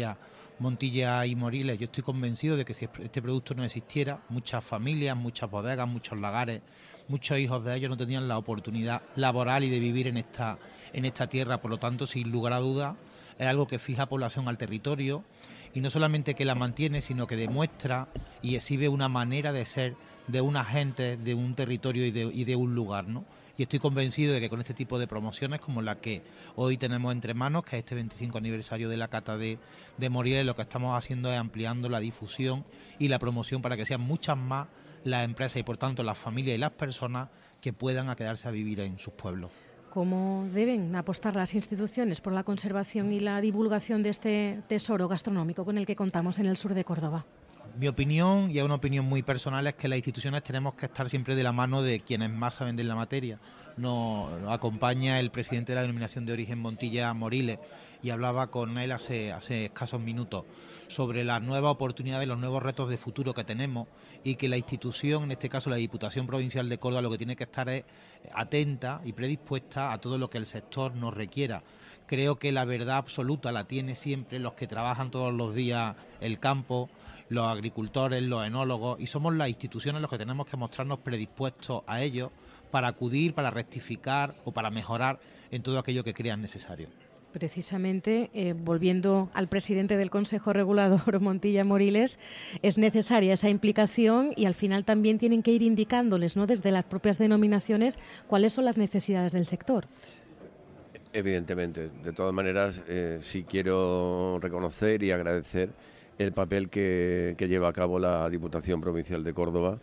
Montilla y Moriles. Yo estoy convencido de que si este producto no existiera, muchas familias, muchas bodegas, muchos lagares, muchos hijos de ellos no tendrían la oportunidad laboral y de vivir en esta tierra. Por lo tanto, sin lugar a dudas, es algo que fija población al territorio y no solamente que la mantiene, sino que demuestra y exhibe una manera de ser de una gente, de un territorio y de un lugar, ¿no? Y estoy convencido de que con este tipo de promociones como la que hoy tenemos entre manos, que es este 25 aniversario de la cata de Moriles, lo que estamos haciendo es ampliando la difusión y la promoción para que sean muchas más las empresas y por tanto las familias y las personas que puedan quedarse a vivir en sus pueblos. ¿Cómo deben apostar las instituciones por la conservación y la divulgación de este tesoro gastronómico con el que contamos en el sur de Córdoba? Mi opinión, y es una opinión muy personal, es que las instituciones tenemos que estar siempre de la mano de quienes más saben de la materia. Nos acompaña el presidente de la denominación de origen Montilla Moriles y hablaba con él hace escasos minutos sobre las nuevas oportunidades, los nuevos retos de futuro que tenemos y que la institución, en este caso la Diputación Provincial de Córdoba, lo que tiene que estar es atenta y predispuesta a todo lo que el sector nos requiera. Creo que la verdad absoluta la tiene siempre los que trabajan todos los días el campo, los agricultores, los enólogos, y somos las instituciones los que tenemos que mostrarnos predispuestos a ello para acudir, para rectificar o para mejorar en todo aquello que crean necesario. Precisamente, volviendo al presidente del Consejo Regulador, Montilla Moriles, es necesaria esa implicación y al final también tienen que ir indicándoles, ¿no?, desde las propias denominaciones, cuáles son las necesidades del sector. Evidentemente, de todas maneras, sí quiero reconocer y agradecer el papel que lleva a cabo la Diputación Provincial de Córdoba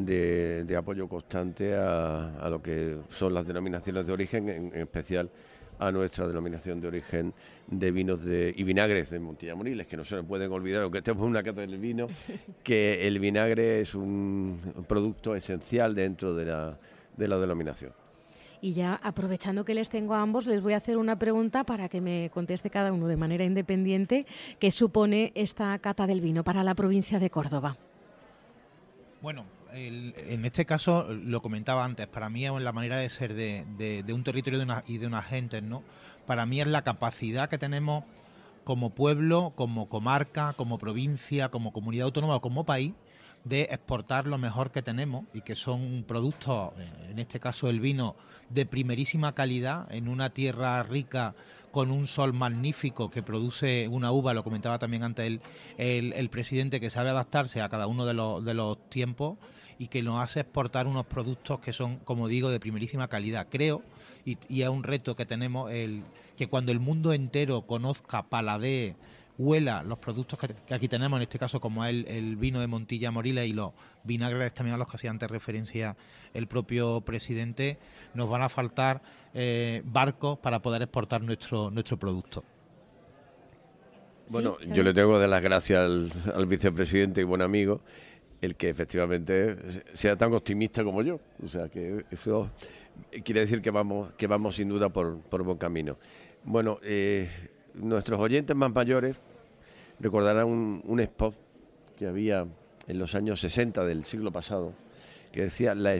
de apoyo constante a lo que son las denominaciones de origen, en especial a nuestra denominación de origen de vinos y vinagres de Montilla Moriles, que no se nos pueden olvidar, aunque estemos en una cata del vino, que el vinagre es un producto esencial dentro de la denominación. Y ya aprovechando que les tengo a ambos, les voy a hacer una pregunta para que me conteste cada uno de manera independiente. ¿Qué supone esta cata del vino para la provincia de Córdoba? Bueno, en este caso, lo comentaba antes, para mí es la manera de ser de un territorio y de unas gentes, ¿no? Para mí es la capacidad que tenemos como pueblo, como comarca, como provincia, como comunidad autónoma o como país, de exportar lo mejor que tenemos y que son productos, en este caso el vino, de primerísima calidad en una tierra rica con un sol magnífico que produce una uva, lo comentaba también antes el presidente, que sabe adaptarse a cada uno de los tiempos y que nos hace exportar unos productos que son, como digo, de primerísima calidad. Creo, y es un reto que tenemos, que cuando el mundo entero conozca, paladee, huela los productos que aquí tenemos, en este caso como es el vino de Montilla Moriles y los vinagres también a los que hacía antes referencia el propio presidente, nos van a faltar barcos para poder exportar nuestro producto. Bueno, yo le tengo que dar las gracias al vicepresidente y buen amigo, el que efectivamente sea tan optimista como yo. O sea, que eso quiere decir que vamos sin duda por buen camino. Bueno, nuestros oyentes más mayores recordarán un spot que había en los años 60 del siglo pasado, que decía la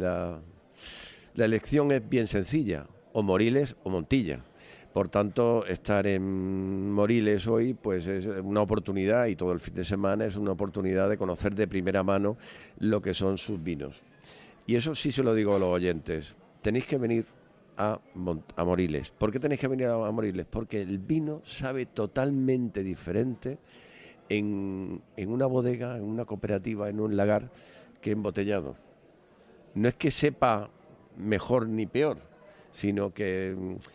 elección es bien sencilla, o Moriles o Montilla. Por tanto, estar en Moriles hoy pues es una oportunidad, y todo el fin de semana es una oportunidad de conocer de primera mano lo que son sus vinos. Y eso sí se lo digo a los oyentes, tenéis que venir a Moriles. ¿Por qué tenéis que venir a Moriles? Porque el vino sabe totalmente diferente en una bodega, en una cooperativa, en un lagar, que embotellado. No es que sepa mejor ni peor, sino que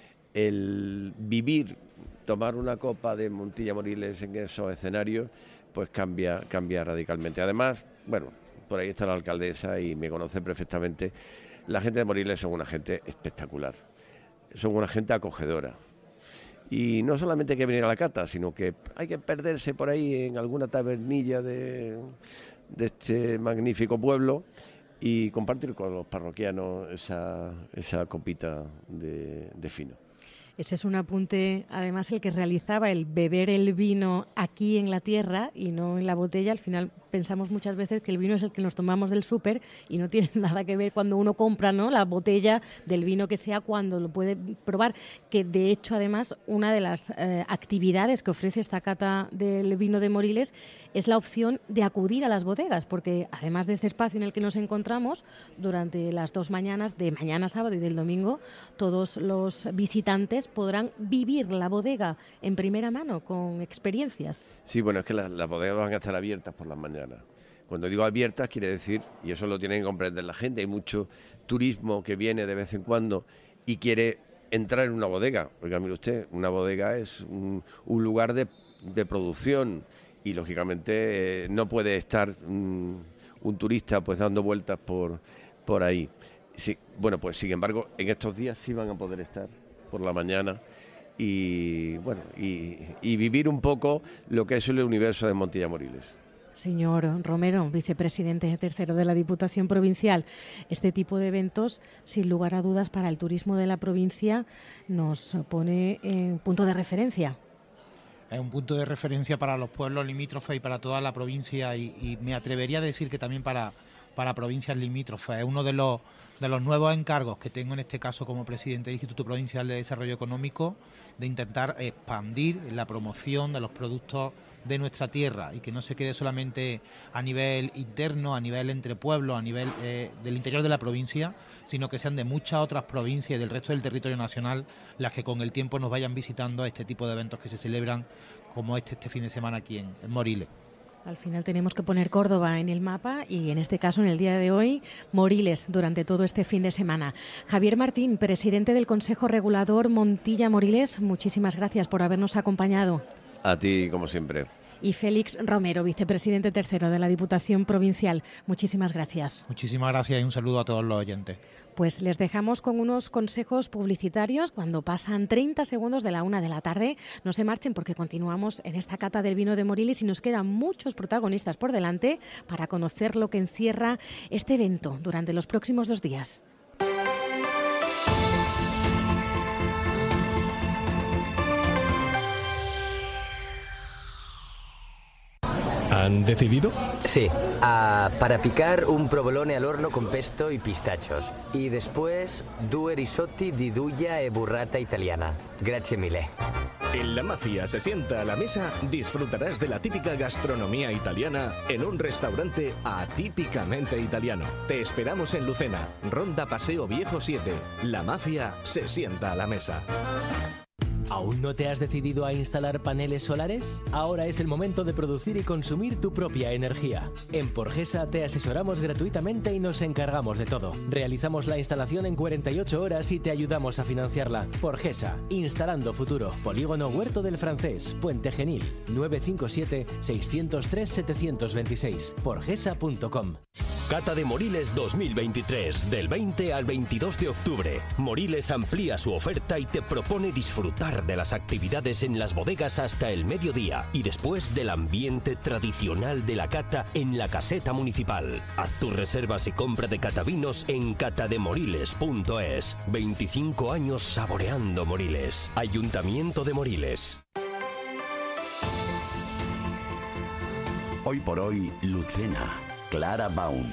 el vivir, tomar una copa de Montilla Moriles en esos escenarios, pues cambia radicalmente. Además, bueno, por ahí está la alcaldesa y me conoce perfectamente. La gente de Moriles son una gente espectacular, son una gente acogedora. Y no solamente hay que venir a la cata, sino que hay que perderse por ahí en alguna tabernilla de este magnífico pueblo y compartir con los parroquianos esa copita de fino. Ese es un apunte, además, el que realizaba, el beber el vino aquí en la tierra y no en la botella. Al final pensamos muchas veces que el vino es el que nos tomamos del súper y no tiene nada que ver cuando uno compra, ¿no?, la botella del vino que sea, cuando lo puede probar. Que de hecho, además, una de las actividades que ofrece esta cata del vino de Moriles es la opción de acudir a las bodegas, porque además de este espacio en el que nos encontramos, durante las 2 mañanas, de mañana sábado y del domingo, todos los visitantes podrán vivir la bodega en primera mano, con experiencias. Sí, bueno, es que las bodegas van a estar abiertas por las mañanas. Cuando digo abiertas quiere decir, y eso lo tienen que comprender la gente, hay mucho turismo que viene de vez en cuando y quiere entrar en una bodega. Oiga, mire usted, una bodega es un lugar de producción y lógicamente no puede estar un turista pues dando vueltas por ahí. Sí, bueno, pues sin embargo, en estos días sí van a poder estar por la mañana y bueno y vivir un poco lo que es el universo de Montilla Moriles. Señor Romero, vicepresidente tercero de la Diputación Provincial, este tipo de eventos, sin lugar a dudas, para el turismo de la provincia nos pone en punto de referencia. Es un punto de referencia para los pueblos limítrofes y para toda la provincia y me atrevería a decir que también para provincias limítrofes. Es uno de los nuevos encargos que tengo en este caso como presidente del Instituto Provincial de Desarrollo Económico, de intentar expandir la promoción de los productos de nuestra tierra y que no se quede solamente a nivel interno, a nivel entre pueblos, a nivel del interior de la provincia, sino que sean de muchas otras provincias y del resto del territorio nacional las que con el tiempo nos vayan visitando a este tipo de eventos que se celebran como este fin de semana aquí en Moriles. Al final tenemos que poner Córdoba en el mapa y en este caso, en el día de hoy, Moriles durante todo este fin de semana. Javier Martín, presidente del Consejo Regulador Montilla Moriles, muchísimas gracias por habernos acompañado. A ti, como siempre. Y Félix Romero, vicepresidente tercero de la Diputación Provincial, muchísimas gracias. Muchísimas gracias y un saludo a todos los oyentes. Pues les dejamos con unos consejos publicitarios cuando pasan 30 segundos de la 1 de la tarde. No se marchen porque continuamos en esta cata del vino de Moriles y nos quedan muchos protagonistas por delante para conocer lo que encierra este evento durante los próximos 2 días. ¿Han decidido? Sí, para picar un provolone al horno con pesto y pistachos. Y después, 2 risotti di duja e burrata italiana. Grazie mille. En La Mafia se sienta a la mesa, disfrutarás de la típica gastronomía italiana en un restaurante atípicamente italiano. Te esperamos en Lucena, Ronda Paseo Viejo 7. La Mafia se sienta a la mesa. ¿Aún no te has decidido a instalar paneles solares? Ahora es el momento de producir y consumir tu propia energía. En Porgesa te asesoramos gratuitamente y nos encargamos de todo. Realizamos la instalación en 48 horas y te ayudamos a financiarla. Porgesa, instalando futuro. Polígono Huerto del Francés, Puente Genil, 957-603-726. Porgesa.com. Cata de Moriles 2023, del 20 al 22 de octubre. Moriles amplía su oferta y te propone disfrutar de las actividades en las bodegas hasta el mediodía y después del ambiente tradicional de la cata en la caseta municipal. Haz tus reservas y compra de catavinos en catademoriles.es. 25 años saboreando Moriles. Ayuntamiento de Moriles. Hoy por hoy, Lucena. Clara Baum.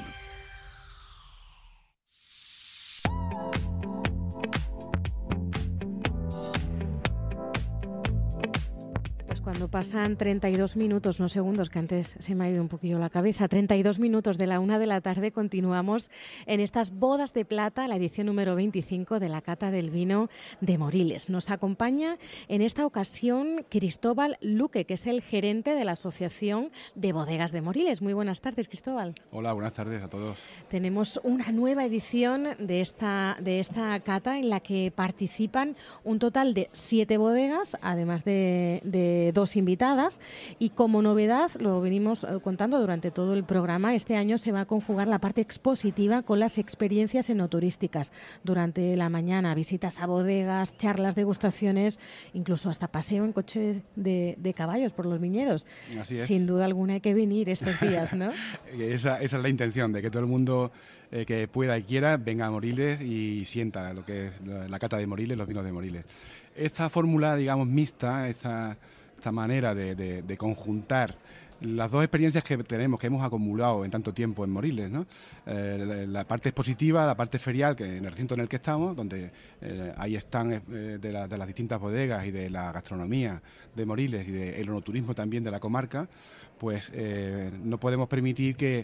Pues cuando pasan 32 minutos, no segundos, que antes se me ha ido un poquillo la cabeza. 32 minutos de la 1 de la tarde. Continuamos en estas bodas de plata, la edición número 25 de la Cata del Vino de Moriles. Nos acompaña en esta ocasión Cristóbal Luque, que es el gerente de la Asociación de Bodegas de Moriles. Muy buenas tardes, Cristóbal. Hola, buenas tardes a todos. Tenemos una nueva edición de esta cata en la que participan un total de 7 bodegas, además de 2 invitadas, y como novedad, lo venimos contando durante todo el programa, este año se va a conjugar la parte expositiva con las experiencias enoturísticas durante la mañana, visitas a bodegas, charlas, degustaciones, incluso hasta paseo en coche de caballos por los viñedos. Así es. Sin duda alguna hay que venir estos días, ¿no? Esa es la intención, de que todo el mundo que pueda y quiera venga a Moriles y sienta lo que es la cata de Moriles, los vinos de Moriles. Esta fórmula, digamos, mixta, esta manera de conjuntar las dos experiencias que tenemos, que hemos acumulado en tanto tiempo en Moriles, ¿no? La parte expositiva, la parte ferial, que en el recinto en el que estamos, donde ahí están de las distintas bodegas y de la gastronomía de Moriles y del enoturismo también de la comarca, pues no podemos permitir que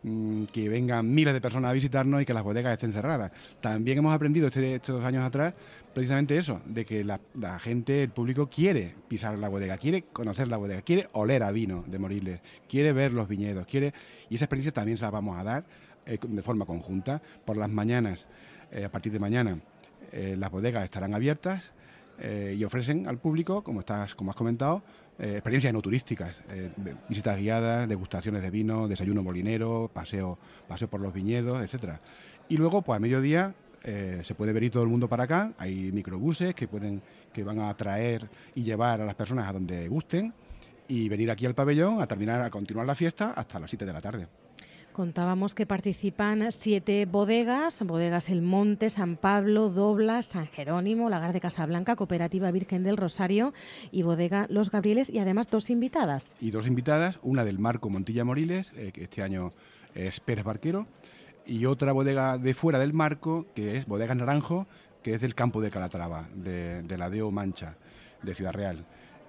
vengan miles de personas a visitarnos y que las bodegas estén cerradas. También hemos aprendido estos años atrás precisamente eso, de que la gente, el público quiere pisar la bodega, quiere conocer la bodega, quiere oler a vino de Moriles, quiere ver los viñedos, y esa experiencia también se la vamos a dar de forma conjunta. Por las mañanas, a partir de mañana, las bodegas estarán abiertas y ofrecen al público, como has comentado, experiencias enoturísticas, visitas guiadas, degustaciones de vino, desayuno molinero, paseo por los viñedos, etcétera. Y luego, pues a mediodía, se puede venir todo el mundo para acá. Hay microbuses que van a traer y llevar a las personas a donde gusten y venir aquí al pabellón a continuar la fiesta hasta las 7 de la tarde. Contábamos que participan 7 bodegas El Monte, San Pablo, Doblas, San Jerónimo, Lagar de Casablanca, Cooperativa Virgen del Rosario y Bodega Los Gabrieles, y además 2 invitadas. Y 2 invitadas, una del Marco Montilla Moriles, que este año es Pérez Barquero, y otra bodega de fuera del Marco, que es Bodegas Naranjo, que es del campo de Calatrava, de la Deo Mancha, de Ciudad Real.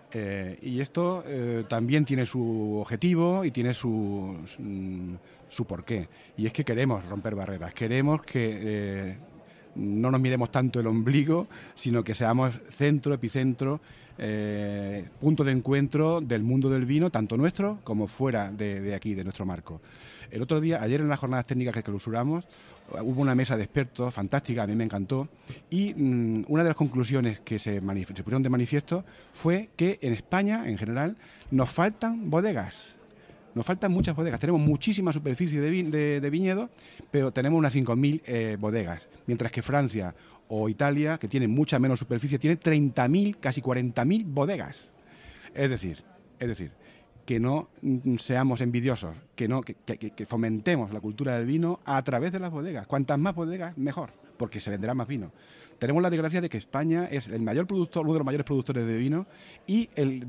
Y esto también tiene su objetivo y tiene su porqué. Y es que queremos romper barreras, queremos que no nos miremos tanto el ombligo, sino que seamos centro, epicentro, punto de encuentro del mundo del vino, tanto nuestro como fuera de aquí, de nuestro marco. El otro día, ayer en las jornadas técnicas que clausuramos, hubo una mesa de expertos fantástica, a mí me encantó, y una de las conclusiones que se pusieron de manifiesto fue que en España, en general, nos faltan bodegas. Nos faltan muchas bodegas. Tenemos muchísima superficie de viñedo, pero tenemos unas 5.000 bodegas, mientras que Francia o Italia, que tienen mucha menos superficie, tienen 30.000, casi 40.000 bodegas. Es decir, que no seamos envidiosos, que fomentemos la cultura del vino a través de las bodegas. Cuantas más bodegas, mejor, porque se venderá más vino. Tenemos la desgracia de que España es el mayor productor, uno de los mayores productores de vino y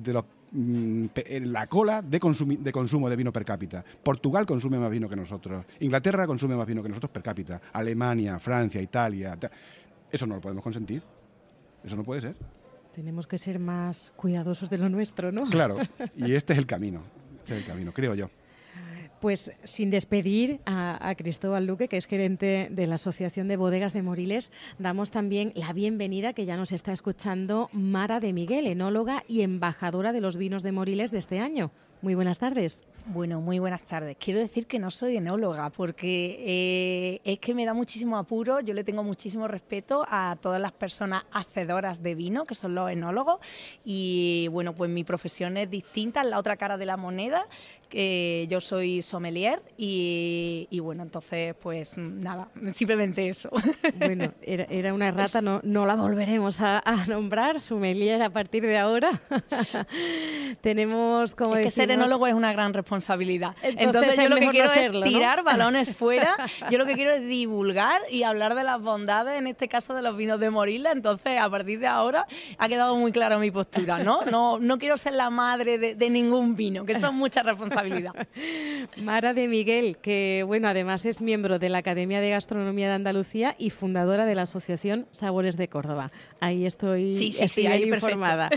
la cola de consumo de vino per cápita. Portugal consume más vino que nosotros, Inglaterra consume más vino que nosotros per cápita, Alemania, Francia, Italia. Eso no lo podemos consentir, eso no puede ser. Tenemos que ser más cuidadosos de lo nuestro, ¿no? Claro, y este es el camino, creo yo. Pues sin despedir a Cristóbal Luque, que es gerente de la Asociación de Bodegas de Moriles, damos también la bienvenida, que ya nos está escuchando, Mara de Miguel, enóloga y embajadora de los vinos de Moriles de este año. Muy buenas tardes. Bueno, muy buenas tardes. Quiero decir que no soy enóloga porque es que me da muchísimo apuro. Yo le tengo muchísimo respeto a todas las personas hacedoras de vino, que son los enólogos. Y bueno, pues mi profesión es distinta, es la otra cara de la moneda. Yo soy sommelier y bueno, entonces pues nada, simplemente eso. Bueno, era una errata, no la volveremos a nombrar, sommelier a partir de ahora. Tenemos, como es que decimos, ser enólogo es una gran responsabilidad. Entonces yo lo que quiero es tirar balones fuera, yo lo que quiero es divulgar y hablar de las bondades, en este caso de los vinos de Moriles. Entonces, a partir de ahora ha quedado muy clara mi postura, ¿no? No quiero ser la madre de ningún vino, que eso es mucha responsabilidad. Mara de Miguel, que bueno, además es miembro de la Academia de Gastronomía de Andalucía y fundadora de la Asociación Sabores de Córdoba. Ahí estoy, ahí informada.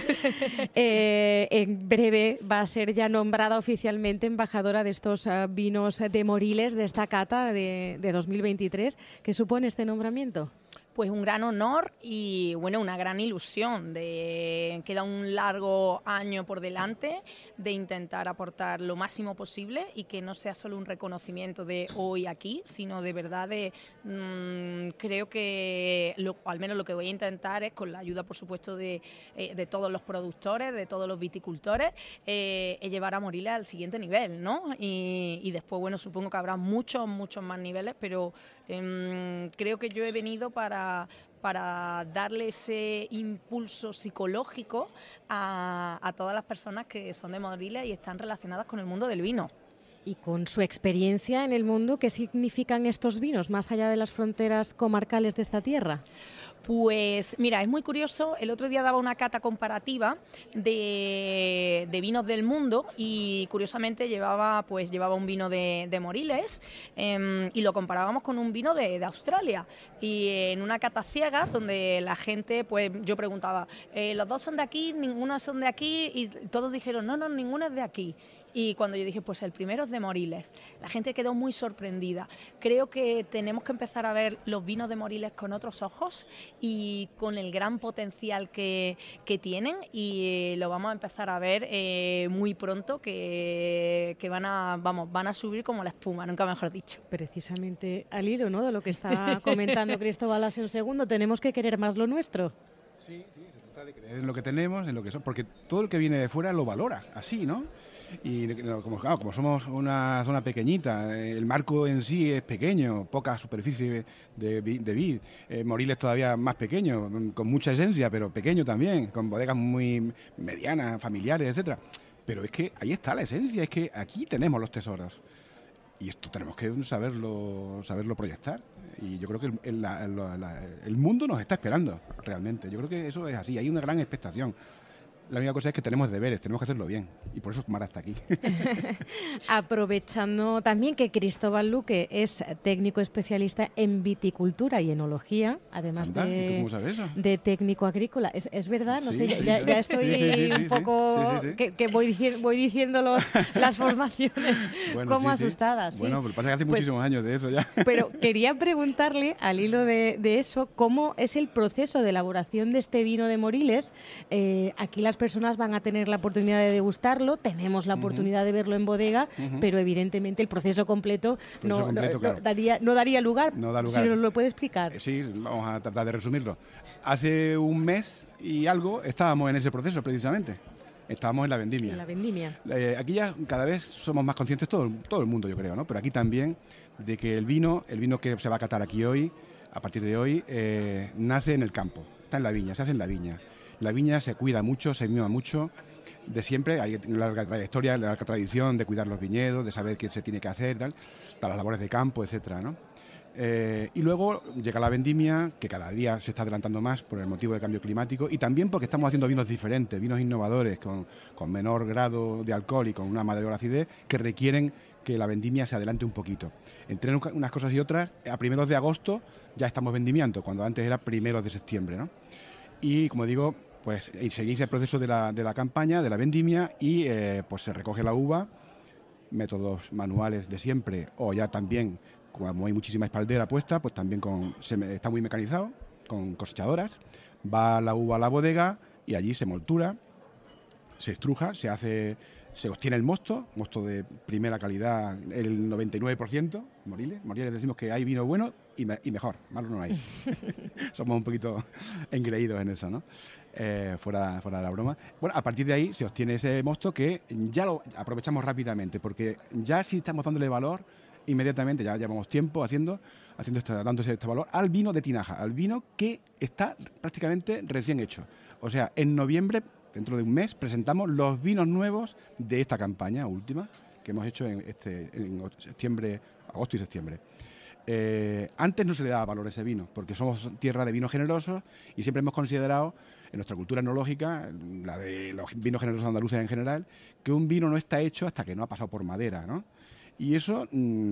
En breve va a ser ya nombrada oficialmente embajadora de estos vinos de Moriles, de esta cata de 2023. ¿Qué supone este nombramiento? Pues un gran honor y bueno, una gran ilusión. Queda un largo año por delante de intentar aportar lo máximo posible y que no sea solo un reconocimiento de hoy aquí, sino de verdad creo que al menos lo que voy a intentar es, con la ayuda por supuesto de todos los productores, de todos los viticultores, llevar a Moriles al siguiente nivel, ¿no? Y después, bueno, supongo que habrá muchos más niveles, pero creo que yo he venido para darle ese impulso psicológico a todas las personas que son de Moriles y están relacionadas con el mundo del vino. Y con su experiencia en el mundo, ¿qué significan estos vinos más allá de las fronteras comarcales de esta tierra? Pues mira, es muy curioso, el otro día daba una cata comparativa de vinos del mundo y curiosamente llevaba un vino de Moriles y lo comparábamos con un vino de Australia, y en una cata ciega donde la gente, pues yo preguntaba, los dos son de aquí, ninguno son de aquí, y todos dijeron, no, ninguno es de aquí. Y cuando yo dije, pues el primero es de Moriles, la gente quedó muy sorprendida. Creo que tenemos que empezar a ver los vinos de Moriles con otros ojos y con el gran potencial que tienen, y lo vamos a empezar a ver muy pronto, que van a subir como la espuma, nunca mejor dicho. Precisamente al hilo, ¿no?, de lo que estaba comentando Cristóbal hace un segundo, tenemos que querer más lo nuestro. Sí, se trata de creer en lo que tenemos, en lo que somos, porque todo el que viene de fuera lo valora, así, ¿no? Y como somos una zona pequeñita, el marco en sí es pequeño, poca superficie de vid, Moriles todavía más pequeño, con mucha esencia, pero pequeño también, con bodegas muy medianas, familiares, etcétera. Pero es que ahí está la esencia, es que aquí tenemos los tesoros. Y esto tenemos que saberlo proyectar. Y yo creo que el mundo nos está esperando, realmente. Yo creo que eso es así, hay una gran expectación. La única cosa es que tenemos deberes, tenemos que hacerlo bien, y por eso Mara está aquí. Aprovechando también que Cristóbal Luque es técnico especialista en viticultura y enología, además de técnico agrícola. ¿Es verdad? No sé, ya estoy un poco... Que voy diciendo las formaciones como asustadas. ¿sí? Bueno, pero pasa que hace muchísimos años de eso ya. Pero quería preguntarle, al hilo de eso, cómo es el proceso de elaboración de este vino de Moriles. Aquí las personas van a tener la oportunidad de degustarlo, tenemos la oportunidad de verlo en bodega, pero evidentemente el proceso completo no daría lugar. Si nos lo puede explicar. Sí, vamos a tratar de resumirlo. Hace un mes y algo estábamos en ese proceso precisamente. Estábamos en la vendimia. Aquí ya cada vez somos más conscientes, todo el mundo, yo creo, ¿no? Pero aquí también, de que el vino que se va a catar aquí hoy, a partir de hoy, nace en el campo, está en la viña, se hace en la viña. La viña se cuida mucho, se mima mucho, de siempre. Hay una larga trayectoria, la larga tradición de cuidar los viñedos, de saber qué se tiene que hacer, tal, las labores de campo, etcétera, ¿no? Y luego llega la vendimia, que cada día se está adelantando más por el motivo del cambio climático, y también porque estamos haciendo vinos diferentes, vinos innovadores, con menor grado de alcohol y con una mayor acidez, que requieren que la vendimia se adelante un poquito. Entre unas cosas y otras, a primeros de agosto ya estamos vendimiando, cuando antes era primeros de septiembre, ¿no? Y como digo, pues se inicia el proceso de la campaña, de la vendimia, y pues se recoge la uva, métodos manuales de siempre, o ya también, como hay muchísima espaldera puesta, pues también está muy mecanizado, con cosechadoras. Va la uva a la bodega y allí se moltura, se estruja, se obtiene el mosto de primera calidad, el 99%, Moriles. Moriles decimos que hay vino bueno y mejor, malo no hay. Somos un poquito engreídos en eso, ¿no? Fuera de la broma. Bueno, a partir de ahí se obtiene ese mosto que ya lo aprovechamos rápidamente, porque ya sí estamos dándole valor inmediatamente, ya llevamos tiempo dándose este valor al vino de tinaja, al vino que está prácticamente recién hecho. O sea, en noviembre Dentro de un mes presentamos los vinos nuevos de esta campaña última que hemos hecho en septiembre, agosto y septiembre. Antes no se le daba valor a ese vino, porque somos tierra de vinos generosos y siempre hemos considerado, en nuestra cultura enológica, la de los vinos generosos andaluces en general, que un vino no está hecho hasta que no ha pasado por madera, ¿no? Y eso,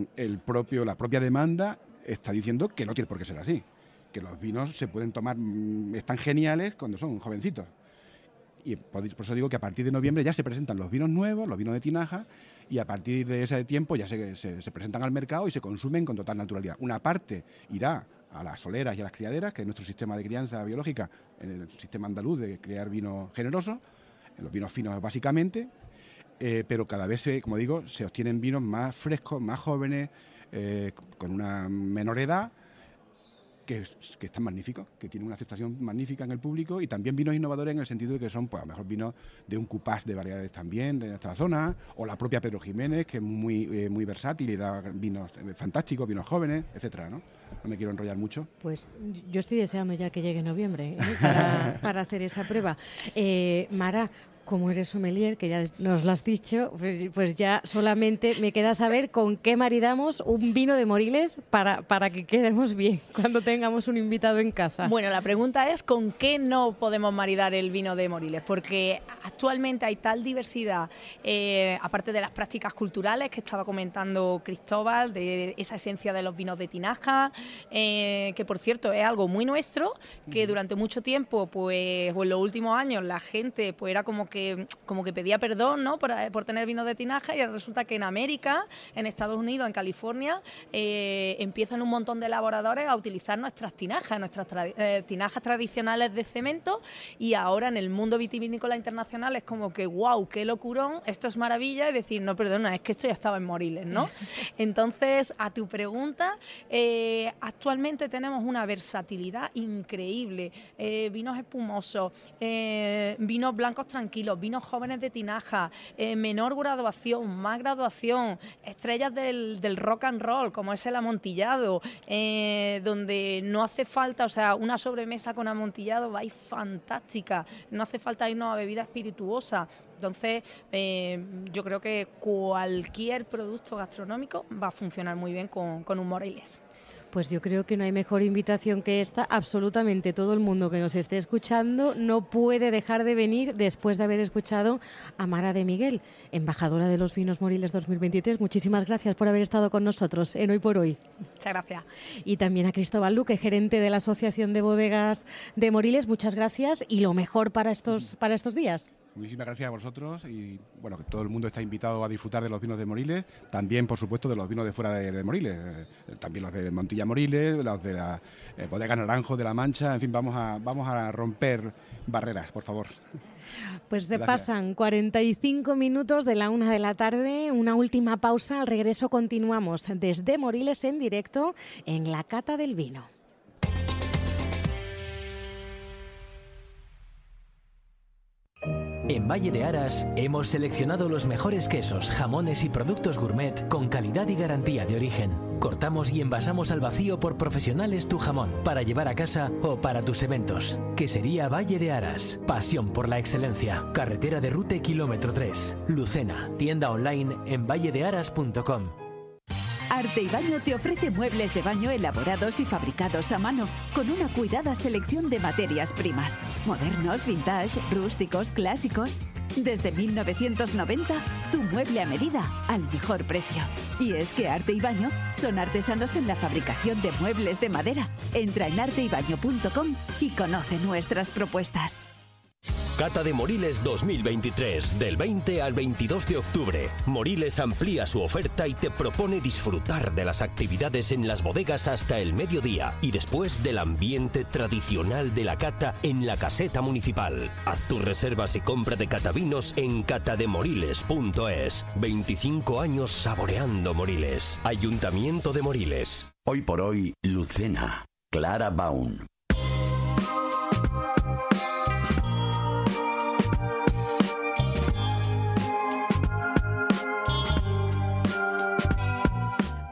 la propia demanda está diciendo que no tiene por qué ser así, que los vinos se pueden tomar, están geniales cuando son jovencitos. Y por eso digo que a partir de noviembre ya se presentan los vinos nuevos, los vinos de tinaja, y a partir de ese tiempo ya se presentan al mercado y se consumen con total naturalidad. Una parte irá a las soleras y a las criaderas, que es nuestro sistema de crianza biológica, en el sistema andaluz de criar vino generoso, en los vinos finos básicamente, pero cada vez, como digo, se obtienen vinos más frescos, más jóvenes, con una menor edad, que están magníficos, que tienen una aceptación magnífica en el público, y también vinos innovadores en el sentido de que son, pues, a lo mejor vinos de un cupás de variedades también de nuestra zona, o la propia Pedro Jiménez, que es muy versátil y da vinos fantásticos, vinos jóvenes, etcétera, ¿no? No me quiero enrollar mucho. Pues yo estoy deseando ya que llegue noviembre, para hacer esa prueba. Mara, como eres sommelier, que ya nos lo has dicho, pues ya solamente me queda saber con qué maridamos un vino de Moriles para que quedemos bien cuando tengamos un invitado en casa. Bueno, la pregunta es ¿con qué no podemos maridar el vino de Moriles? Porque actualmente hay tal diversidad, aparte de las prácticas culturales que estaba comentando Cristóbal, de esa esencia de los vinos de tinaja, que por cierto es algo muy nuestro, que durante mucho tiempo, pues, o en los últimos años, la gente pues era como que pedía perdón, ¿no?, por tener vinos de tinaja, y resulta que en América, en Estados Unidos, en California, empiezan un montón de elaboradores a utilizar nuestras tinajas, tinajas tradicionales de cemento, y ahora en el mundo vitivinícola internacional es como que ¡wow!, qué locurón, esto es maravilla, y decir, no, perdona, es que esto ya estaba en Moriles, ¿no? Entonces, a tu pregunta, actualmente tenemos una versatilidad increíble, vinos espumosos, vinos blancos tranquilos, vinos jóvenes de tinaja, menor graduación, más graduación, estrellas del rock and roll, como es el amontillado, donde no hace falta, o sea, una sobremesa con amontillado va a ir fantástica, no hace falta irnos a bebida espirituosa. Entonces, yo creo que cualquier producto gastronómico va a funcionar muy bien con un Moriles. Pues yo creo que no hay mejor invitación que esta. Absolutamente todo el mundo que nos esté escuchando no puede dejar de venir después de haber escuchado a Mara de Miguel, embajadora de los Vinos Moriles 2023. Muchísimas gracias por haber estado con nosotros en Hoy por Hoy. Muchas gracias. Y también a Cristóbal Luque, gerente de la Asociación de Bodegas de Moriles. Muchas gracias y lo mejor para estos días. Muchísimas gracias a vosotros y bueno, que todo el mundo está invitado a disfrutar de los vinos de Moriles, también por supuesto de los vinos de fuera de Moriles, también los de Montilla Moriles, los de la Bodega Naranjo de La Mancha, en fin, vamos a romper barreras, por favor. Pues se pasan 45 minutos de la 1 de la tarde, una última pausa, al regreso continuamos desde Moriles en directo en la Cata del Vino. En Valle de Aras hemos seleccionado los mejores quesos, jamones y productos gourmet con calidad y garantía de origen. Cortamos y envasamos al vacío por profesionales tu jamón para llevar a casa o para tus eventos. Quesería Valle de Aras. Pasión por la excelencia. Carretera de Rute kilómetro 3. Lucena. Tienda online en valledearas.com. Arte y Baño te ofrece muebles de baño elaborados y fabricados a mano, con una cuidada selección de materias primas, modernos, vintage, rústicos, clásicos. Desde 1990, tu mueble a medida, al mejor precio. Y es que Arte y Baño son artesanos en la fabricación de muebles de madera. Entra en arteybaño.com y conoce nuestras propuestas. Cata de Moriles 2023, del 20 al 22 de octubre. Moriles amplía su oferta y te propone disfrutar de las actividades en las bodegas hasta el mediodía y después del ambiente tradicional de la cata en la caseta municipal. Haz tus reservas y compra de catavinos en catademoriles.es. 25 años saboreando Moriles. Ayuntamiento de Moriles. Hoy por hoy, Lucena. Clara Baum.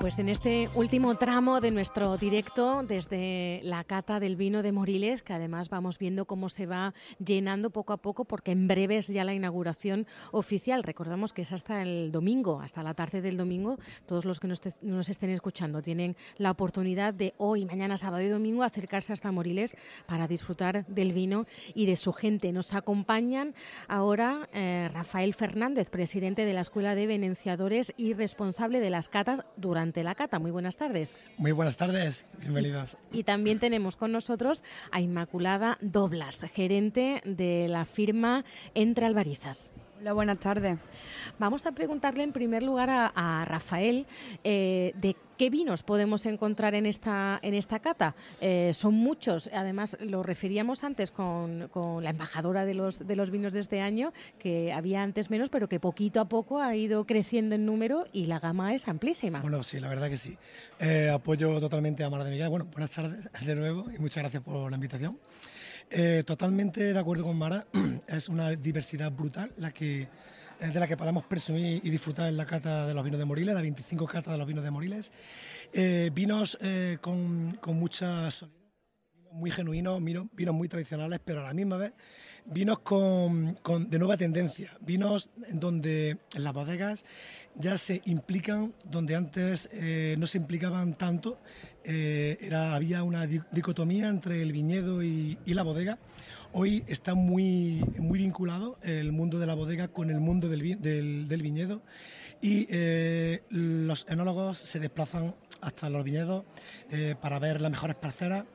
Pues en este último tramo de nuestro directo desde la cata del vino de Moriles, que además vamos viendo cómo se va llenando poco a poco, porque en breve es ya la inauguración oficial. Recordamos que es hasta el domingo, hasta la tarde del domingo. Todos los que nos estén escuchando tienen la oportunidad de hoy, mañana, sábado y domingo acercarse hasta Moriles para disfrutar del vino y de su gente. Nos acompañan ahora Rafael Fernández, presidente de la Escuela de Venenciadores y responsable de las catas durante la cata. Muy buenas tardes. Muy buenas tardes, bienvenidos. Y también tenemos con nosotros a Inmaculada Doblas, gerente de la firma Entre Albarizas. Hola, buenas tardes. Vamos a preguntarle en primer lugar a Rafael de qué vinos podemos encontrar en esta cata. Son muchos, además lo referíamos antes con la embajadora de los vinos de este año, que había antes menos, pero que poquito a poco ha ido creciendo en número y la gama es amplísima. Bueno, sí, la verdad que sí. Apoyo totalmente a Mara de Miguel. Bueno, buenas tardes de nuevo y muchas gracias por la invitación. Totalmente de acuerdo con Mara, es una diversidad brutal de la que podemos presumir y disfrutar en la cata de los vinos de Moriles, la 25 cata de los vinos de Moriles. Vinos con mucha solidez, muy genuinos, vinos muy tradicionales, pero a la misma vez vinos de nueva tendencia, vinos en donde en las bodegas ya se implican donde antes no se implicaban tanto. Había una dicotomía entre el viñedo y la bodega. Hoy está muy vinculado el mundo de la bodega con el mundo del viñedo y los enólogos se desplazan hasta los viñedos para ver las mejores parcelas,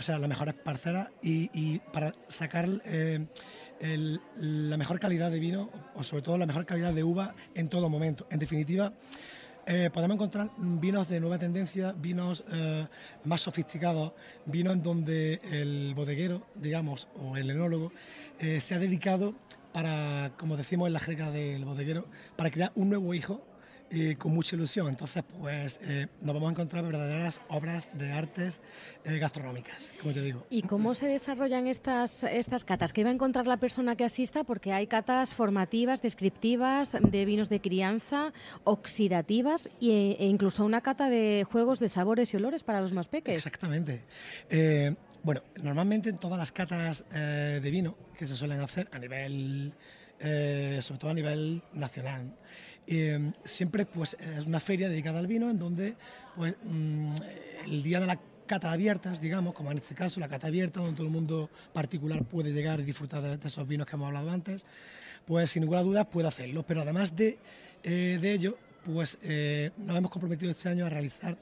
y para sacar la mejor calidad de vino o sobre todo la mejor calidad de uva en todo momento. En definitiva, podemos encontrar vinos de nueva tendencia, vinos más sofisticados, vinos en donde el bodeguero, digamos, o el enólogo se ha dedicado para, como decimos en la jerga del bodeguero, para crear un nuevo hijo con mucha ilusión. Entonces, pues nos vamos a encontrar verdaderas obras de artes gastronómicas, como te digo. ¿Y cómo se desarrollan estas catas? ¿Qué va a encontrar la persona que asista? Porque hay catas formativas, descriptivas, de vinos de crianza, oxidativas e incluso una cata de juegos de sabores y olores para los más pequeños. Exactamente. Bueno, normalmente en todas las catas de vino que se suelen hacer a nivel, sobre todo a nivel nacional, siempre pues es una feria dedicada al vino en donde pues el día de las catas abiertas, digamos, como en este caso la cata abierta donde todo el mundo particular puede llegar y disfrutar de esos vinos que hemos hablado antes, pues sin ninguna duda puede hacerlo. Pero además de ello, pues nos hemos comprometido este año a realizar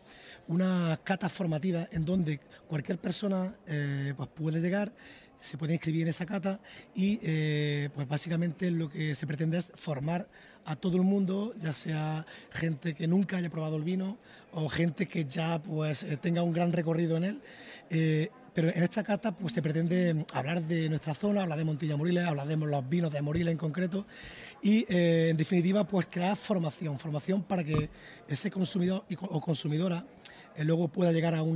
una cata formativa en donde cualquier persona pues puede llegar, se puede inscribir en esa cata y pues básicamente lo que se pretende es formar a todo el mundo, ya sea gente que nunca haya probado el vino o gente que ya pues tenga un gran recorrido en él. Pero en esta cata pues se pretende hablar de nuestra zona, hablar de Montilla Moriles, hablar de los vinos de Moriles en concreto y en definitiva pues crear formación para que ese consumidor o consumidora luego pueda llegar a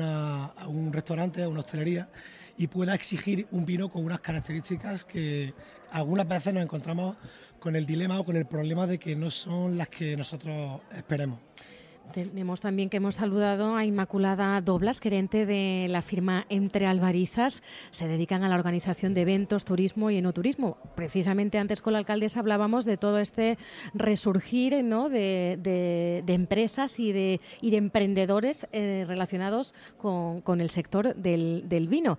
un restaurante, a una hostelería y pueda exigir un vino con unas características que algunas veces nos encontramos con el dilema o con el problema de que no son las que nosotros esperemos. Tenemos también que hemos saludado a Inmaculada Doblas, gerente de la firma Entre Albarizas. Se dedican a la organización de eventos, turismo y enoturismo. Precisamente antes con la alcaldesa hablábamos de todo este resurgir, ¿no?, de empresas y de emprendedores relacionados con el sector del vino.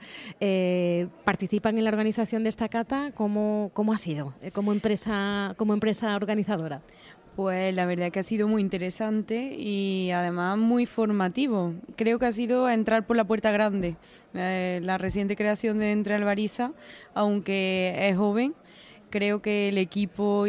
¿Participan en la organización de esta cata? ¿Cómo ha sido como empresa organizadora? Pues la verdad que ha sido muy interesante y además muy formativo. Creo que ha sido entrar por la puerta grande. La reciente creación de Entre Albarizas, aunque es joven, creo que el equipo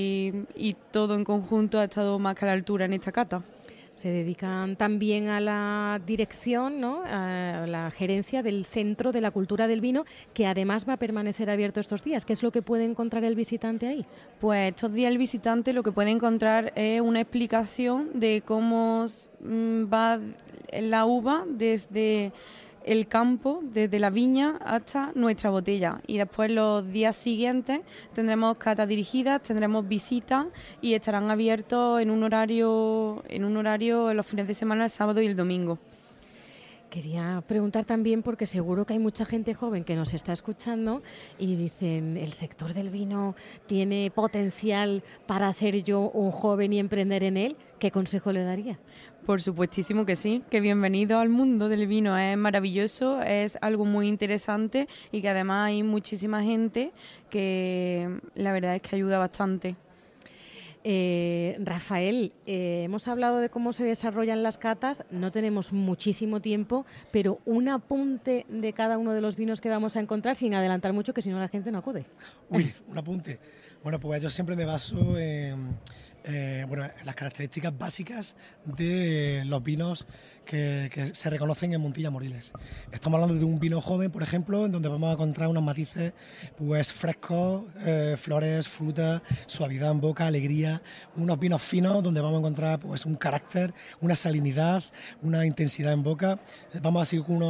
y todo en conjunto ha estado más que a la altura en esta cata. Se dedican también a la dirección, ¿no?, a la gerencia del Centro de la Cultura del Vino, que además va a permanecer abierto estos días. ¿Qué es lo que puede encontrar el visitante ahí? Pues estos días el visitante lo que puede encontrar es una explicación de cómo va la uva desde el campo, desde la viña hasta nuestra botella. Y después los días siguientes tendremos catas dirigidas, tendremos visitas y estarán abiertos en un horario los fines de semana, el sábado y el domingo. Quería preguntar también, porque seguro que hay mucha gente joven que nos está escuchando y dicen, ¿el sector del vino tiene potencial para ser yo un joven y emprender en él? ¿Qué consejo le daría? Por supuestísimo que sí, que bienvenido al mundo del vino, es maravilloso, es algo muy interesante y que además hay muchísima gente que la verdad es que ayuda bastante. Rafael, hemos hablado de cómo se desarrollan las catas, no tenemos muchísimo tiempo, pero un apunte de cada uno de los vinos que vamos a encontrar, sin adelantar mucho, que si no la gente no acude. Uy, un apunte. Bueno, pues yo siempre me baso en las características básicas de los vinos que se reconocen en Montilla Moriles. Estamos hablando de un vino joven, por ejemplo, en donde vamos a encontrar unos matices pues frescos, flores, frutas, suavidad en boca, alegría, unos vinos finos donde vamos a encontrar pues un carácter, una salinidad, una intensidad en boca. Vamos a seguir con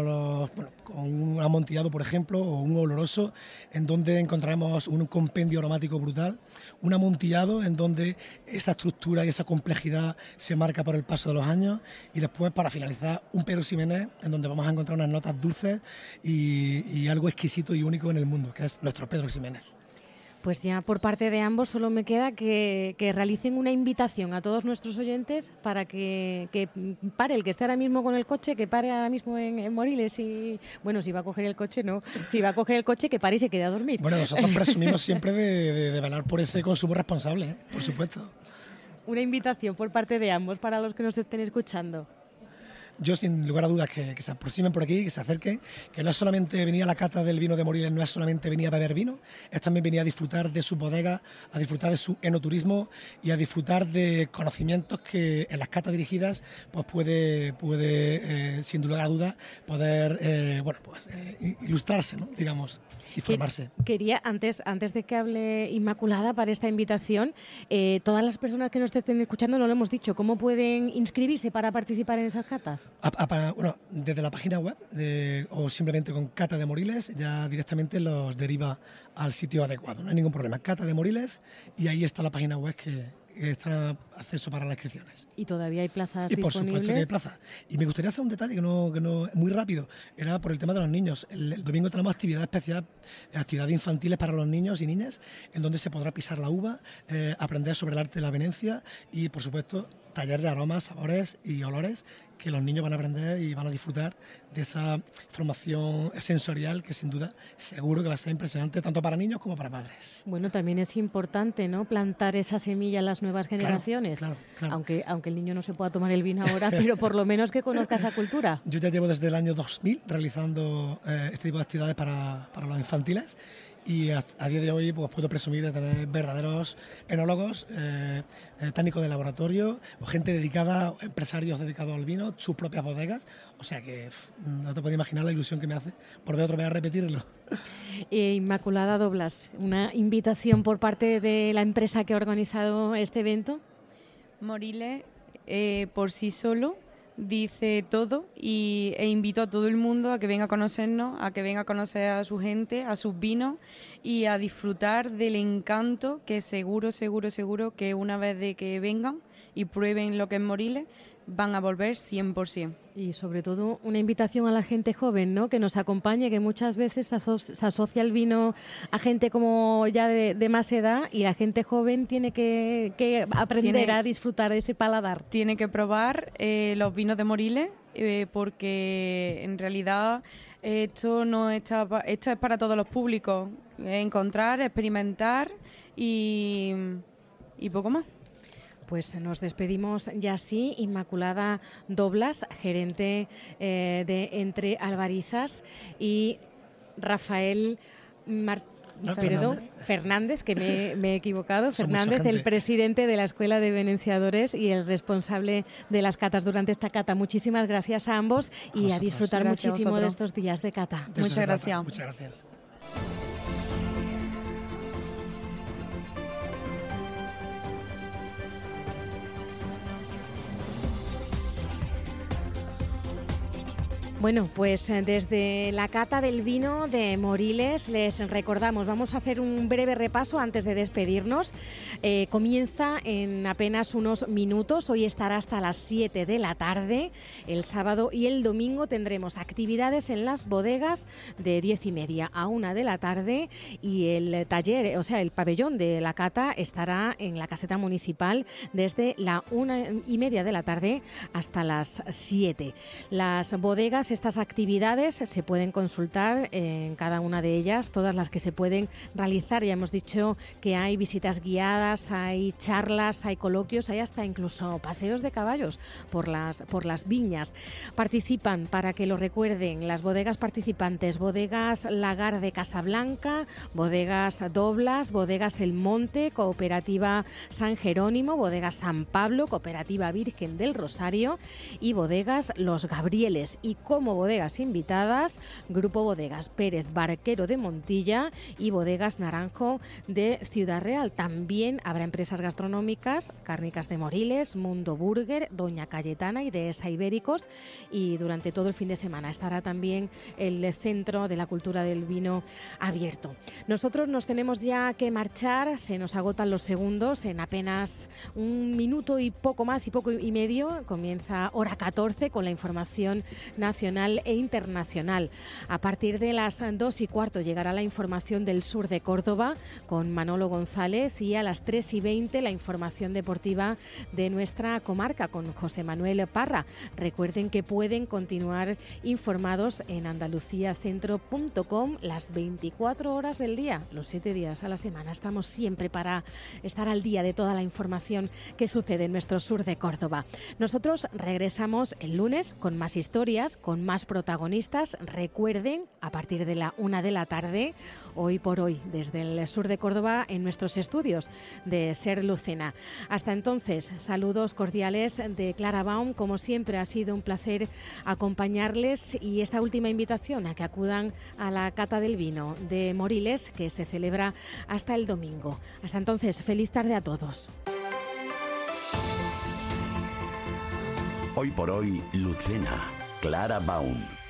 un amontillado, por ejemplo, o un oloroso, en donde encontraremos un compendio aromático brutal, un amontillado en donde esa estructura y esa complejidad se marca por el paso de los años, y después, para finalizar, un Pedro Ximénez, en donde vamos a encontrar unas notas dulces y algo exquisito y único en el mundo, que es nuestro Pedro Ximénez. Pues ya por parte de ambos solo me queda que realicen una invitación a todos nuestros oyentes para que pare el que esté ahora mismo con el coche, que pare ahora mismo en Moriles y, bueno, si va a coger el coche, no. Si va a coger el coche, que pare y se quede a dormir. Bueno, nosotros presumimos siempre de velar por ese consumo responsable, por supuesto. Una invitación por parte de ambos para los que nos estén escuchando. Yo, sin lugar a dudas, que se aproximen por aquí, que se acerquen, que no es solamente venir a la cata del vino de Moriles, no es solamente venir a beber vino, es también venir a disfrutar de su bodega, a disfrutar de su enoturismo y a disfrutar de conocimientos que en las catas dirigidas pues puede sin lugar a dudas, poder ilustrarse, ¿no? Digamos, y formarse. Quería, antes de que hable Inmaculada para esta invitación, todas las personas que nos estén escuchando, no lo hemos dicho, ¿cómo pueden inscribirse para participar en esas catas? Desde la página web o simplemente con Cata de Moriles ya directamente los deriva al sitio adecuado, no hay ningún problema. Cata de Moriles, y ahí está la página web que está acceso para las inscripciones. ¿Y todavía hay plazas disponibles? Y por supuesto que hay plazas. Y me gustaría hacer un detalle que no muy rápido, era por el tema de los niños. El domingo tenemos actividad especial, actividades infantiles para los niños y niñas, en donde se podrá pisar la uva, aprender sobre el arte de la venencia y, por supuesto, taller de aromas, sabores y olores que los niños van a aprender y van a disfrutar de esa formación sensorial que sin duda seguro que va a ser impresionante tanto para niños como para padres. Bueno, también es importante, ¿no?, plantar esa semilla en las nuevas generaciones, claro. Aunque el niño no se pueda tomar el vino ahora, pero por lo menos que conozca esa cultura. Yo ya llevo desde el año 2000 realizando este tipo de actividades para los infantiles. Y a día de hoy pues puedo presumir de tener verdaderos enólogos, técnicos de laboratorio o gente dedicada, empresarios dedicados al vino, sus propias bodegas. O sea que no te puedes imaginar la ilusión que me hace volver otra vez a repetirlo. Inmaculada Doblas, una invitación por parte de la empresa que ha organizado este evento. Moriles, por sí solo, dice todo e invito a todo el mundo a que venga a conocernos, a que venga a conocer a su gente, a sus vinos y a disfrutar del encanto que seguro que una vez de que vengan y prueben lo que es Moriles, van a volver 100%. Y sobre todo una invitación a la gente joven, ¿no?, que nos acompañe, que muchas veces se asocia el vino a gente como ya de más edad, y la gente joven tiene que aprender a disfrutar de ese paladar. Tiene que probar los vinos de Moriles, porque en realidad esto es para todos los públicos, encontrar, experimentar y poco más. Pues nos despedimos ya así. Inmaculada Doblas, gerente de Entre Albarizas, y Rafael Fernández, que me he equivocado. Fernández, el presidente de la Escuela de Venenciadores y el responsable de las catas durante esta cata. Muchísimas gracias a ambos y a disfrutar muchísimo de estos días de cata. Muchas gracias. Muchas gracias. Bueno, pues desde la cata del vino de Moriles les recordamos, vamos a hacer un breve repaso antes de despedirnos. Comienza en apenas unos minutos, hoy estará hasta las 7 de la tarde, el sábado y el domingo tendremos actividades en las bodegas de 10:30 a 1 de la tarde y el taller, o sea, el pabellón de la cata estará en la caseta municipal desde la 1:30 de la tarde hasta las 7. Las bodegas, estas actividades se pueden consultar en cada una de ellas, todas las que se pueden realizar. Ya hemos dicho que hay visitas guiadas, hay charlas, hay coloquios, hay hasta incluso paseos de caballos por las viñas. Participan, para que lo recuerden, las bodegas participantes: Bodegas Lagar de Casablanca, Bodegas Doblas, Bodegas El Monte, Cooperativa San Jerónimo, Bodegas San Pablo, Cooperativa Virgen del Rosario y Bodegas Los Gabrieles. Y como bodegas invitadas, Grupo Bodegas Pérez Barquero de Montilla y Bodegas Naranjo de Ciudad Real. También habrá empresas gastronómicas: Cárnicas de Moriles, Mundo Burger, Doña Cayetana y Dehesa Ibéricos. Y durante todo el fin de semana estará también el Centro de la Cultura del Vino abierto. Nosotros nos tenemos ya que marchar, se nos agotan los segundos, en apenas un minuto y poco más, y poco y medio, comienza hora 14 con la información nacional e internacional. A partir de las 2:15 llegará la información del sur de Córdoba con Manolo González, y a las 3:20 la información deportiva de nuestra comarca con José Manuel Parra. Recuerden que pueden continuar informados en andaluciacentro.com las 24 horas del día, los 7 días a la semana. Estamos siempre para estar al día de toda la información que sucede en nuestro sur de Córdoba. Nosotros regresamos el lunes con más historias, con más protagonistas. Recuerden, a partir de la 1 de la tarde, Hoy por Hoy, desde el sur de Córdoba, en nuestros estudios de SER Lucena. Hasta entonces, saludos cordiales de Clara Baum. Como siempre, ha sido un placer acompañarles, y esta última invitación a que acudan a la cata del vino de Moriles, que se celebra hasta el domingo. Hasta entonces, feliz tarde a todos. Hoy por Hoy, Lucena, Clara Baum.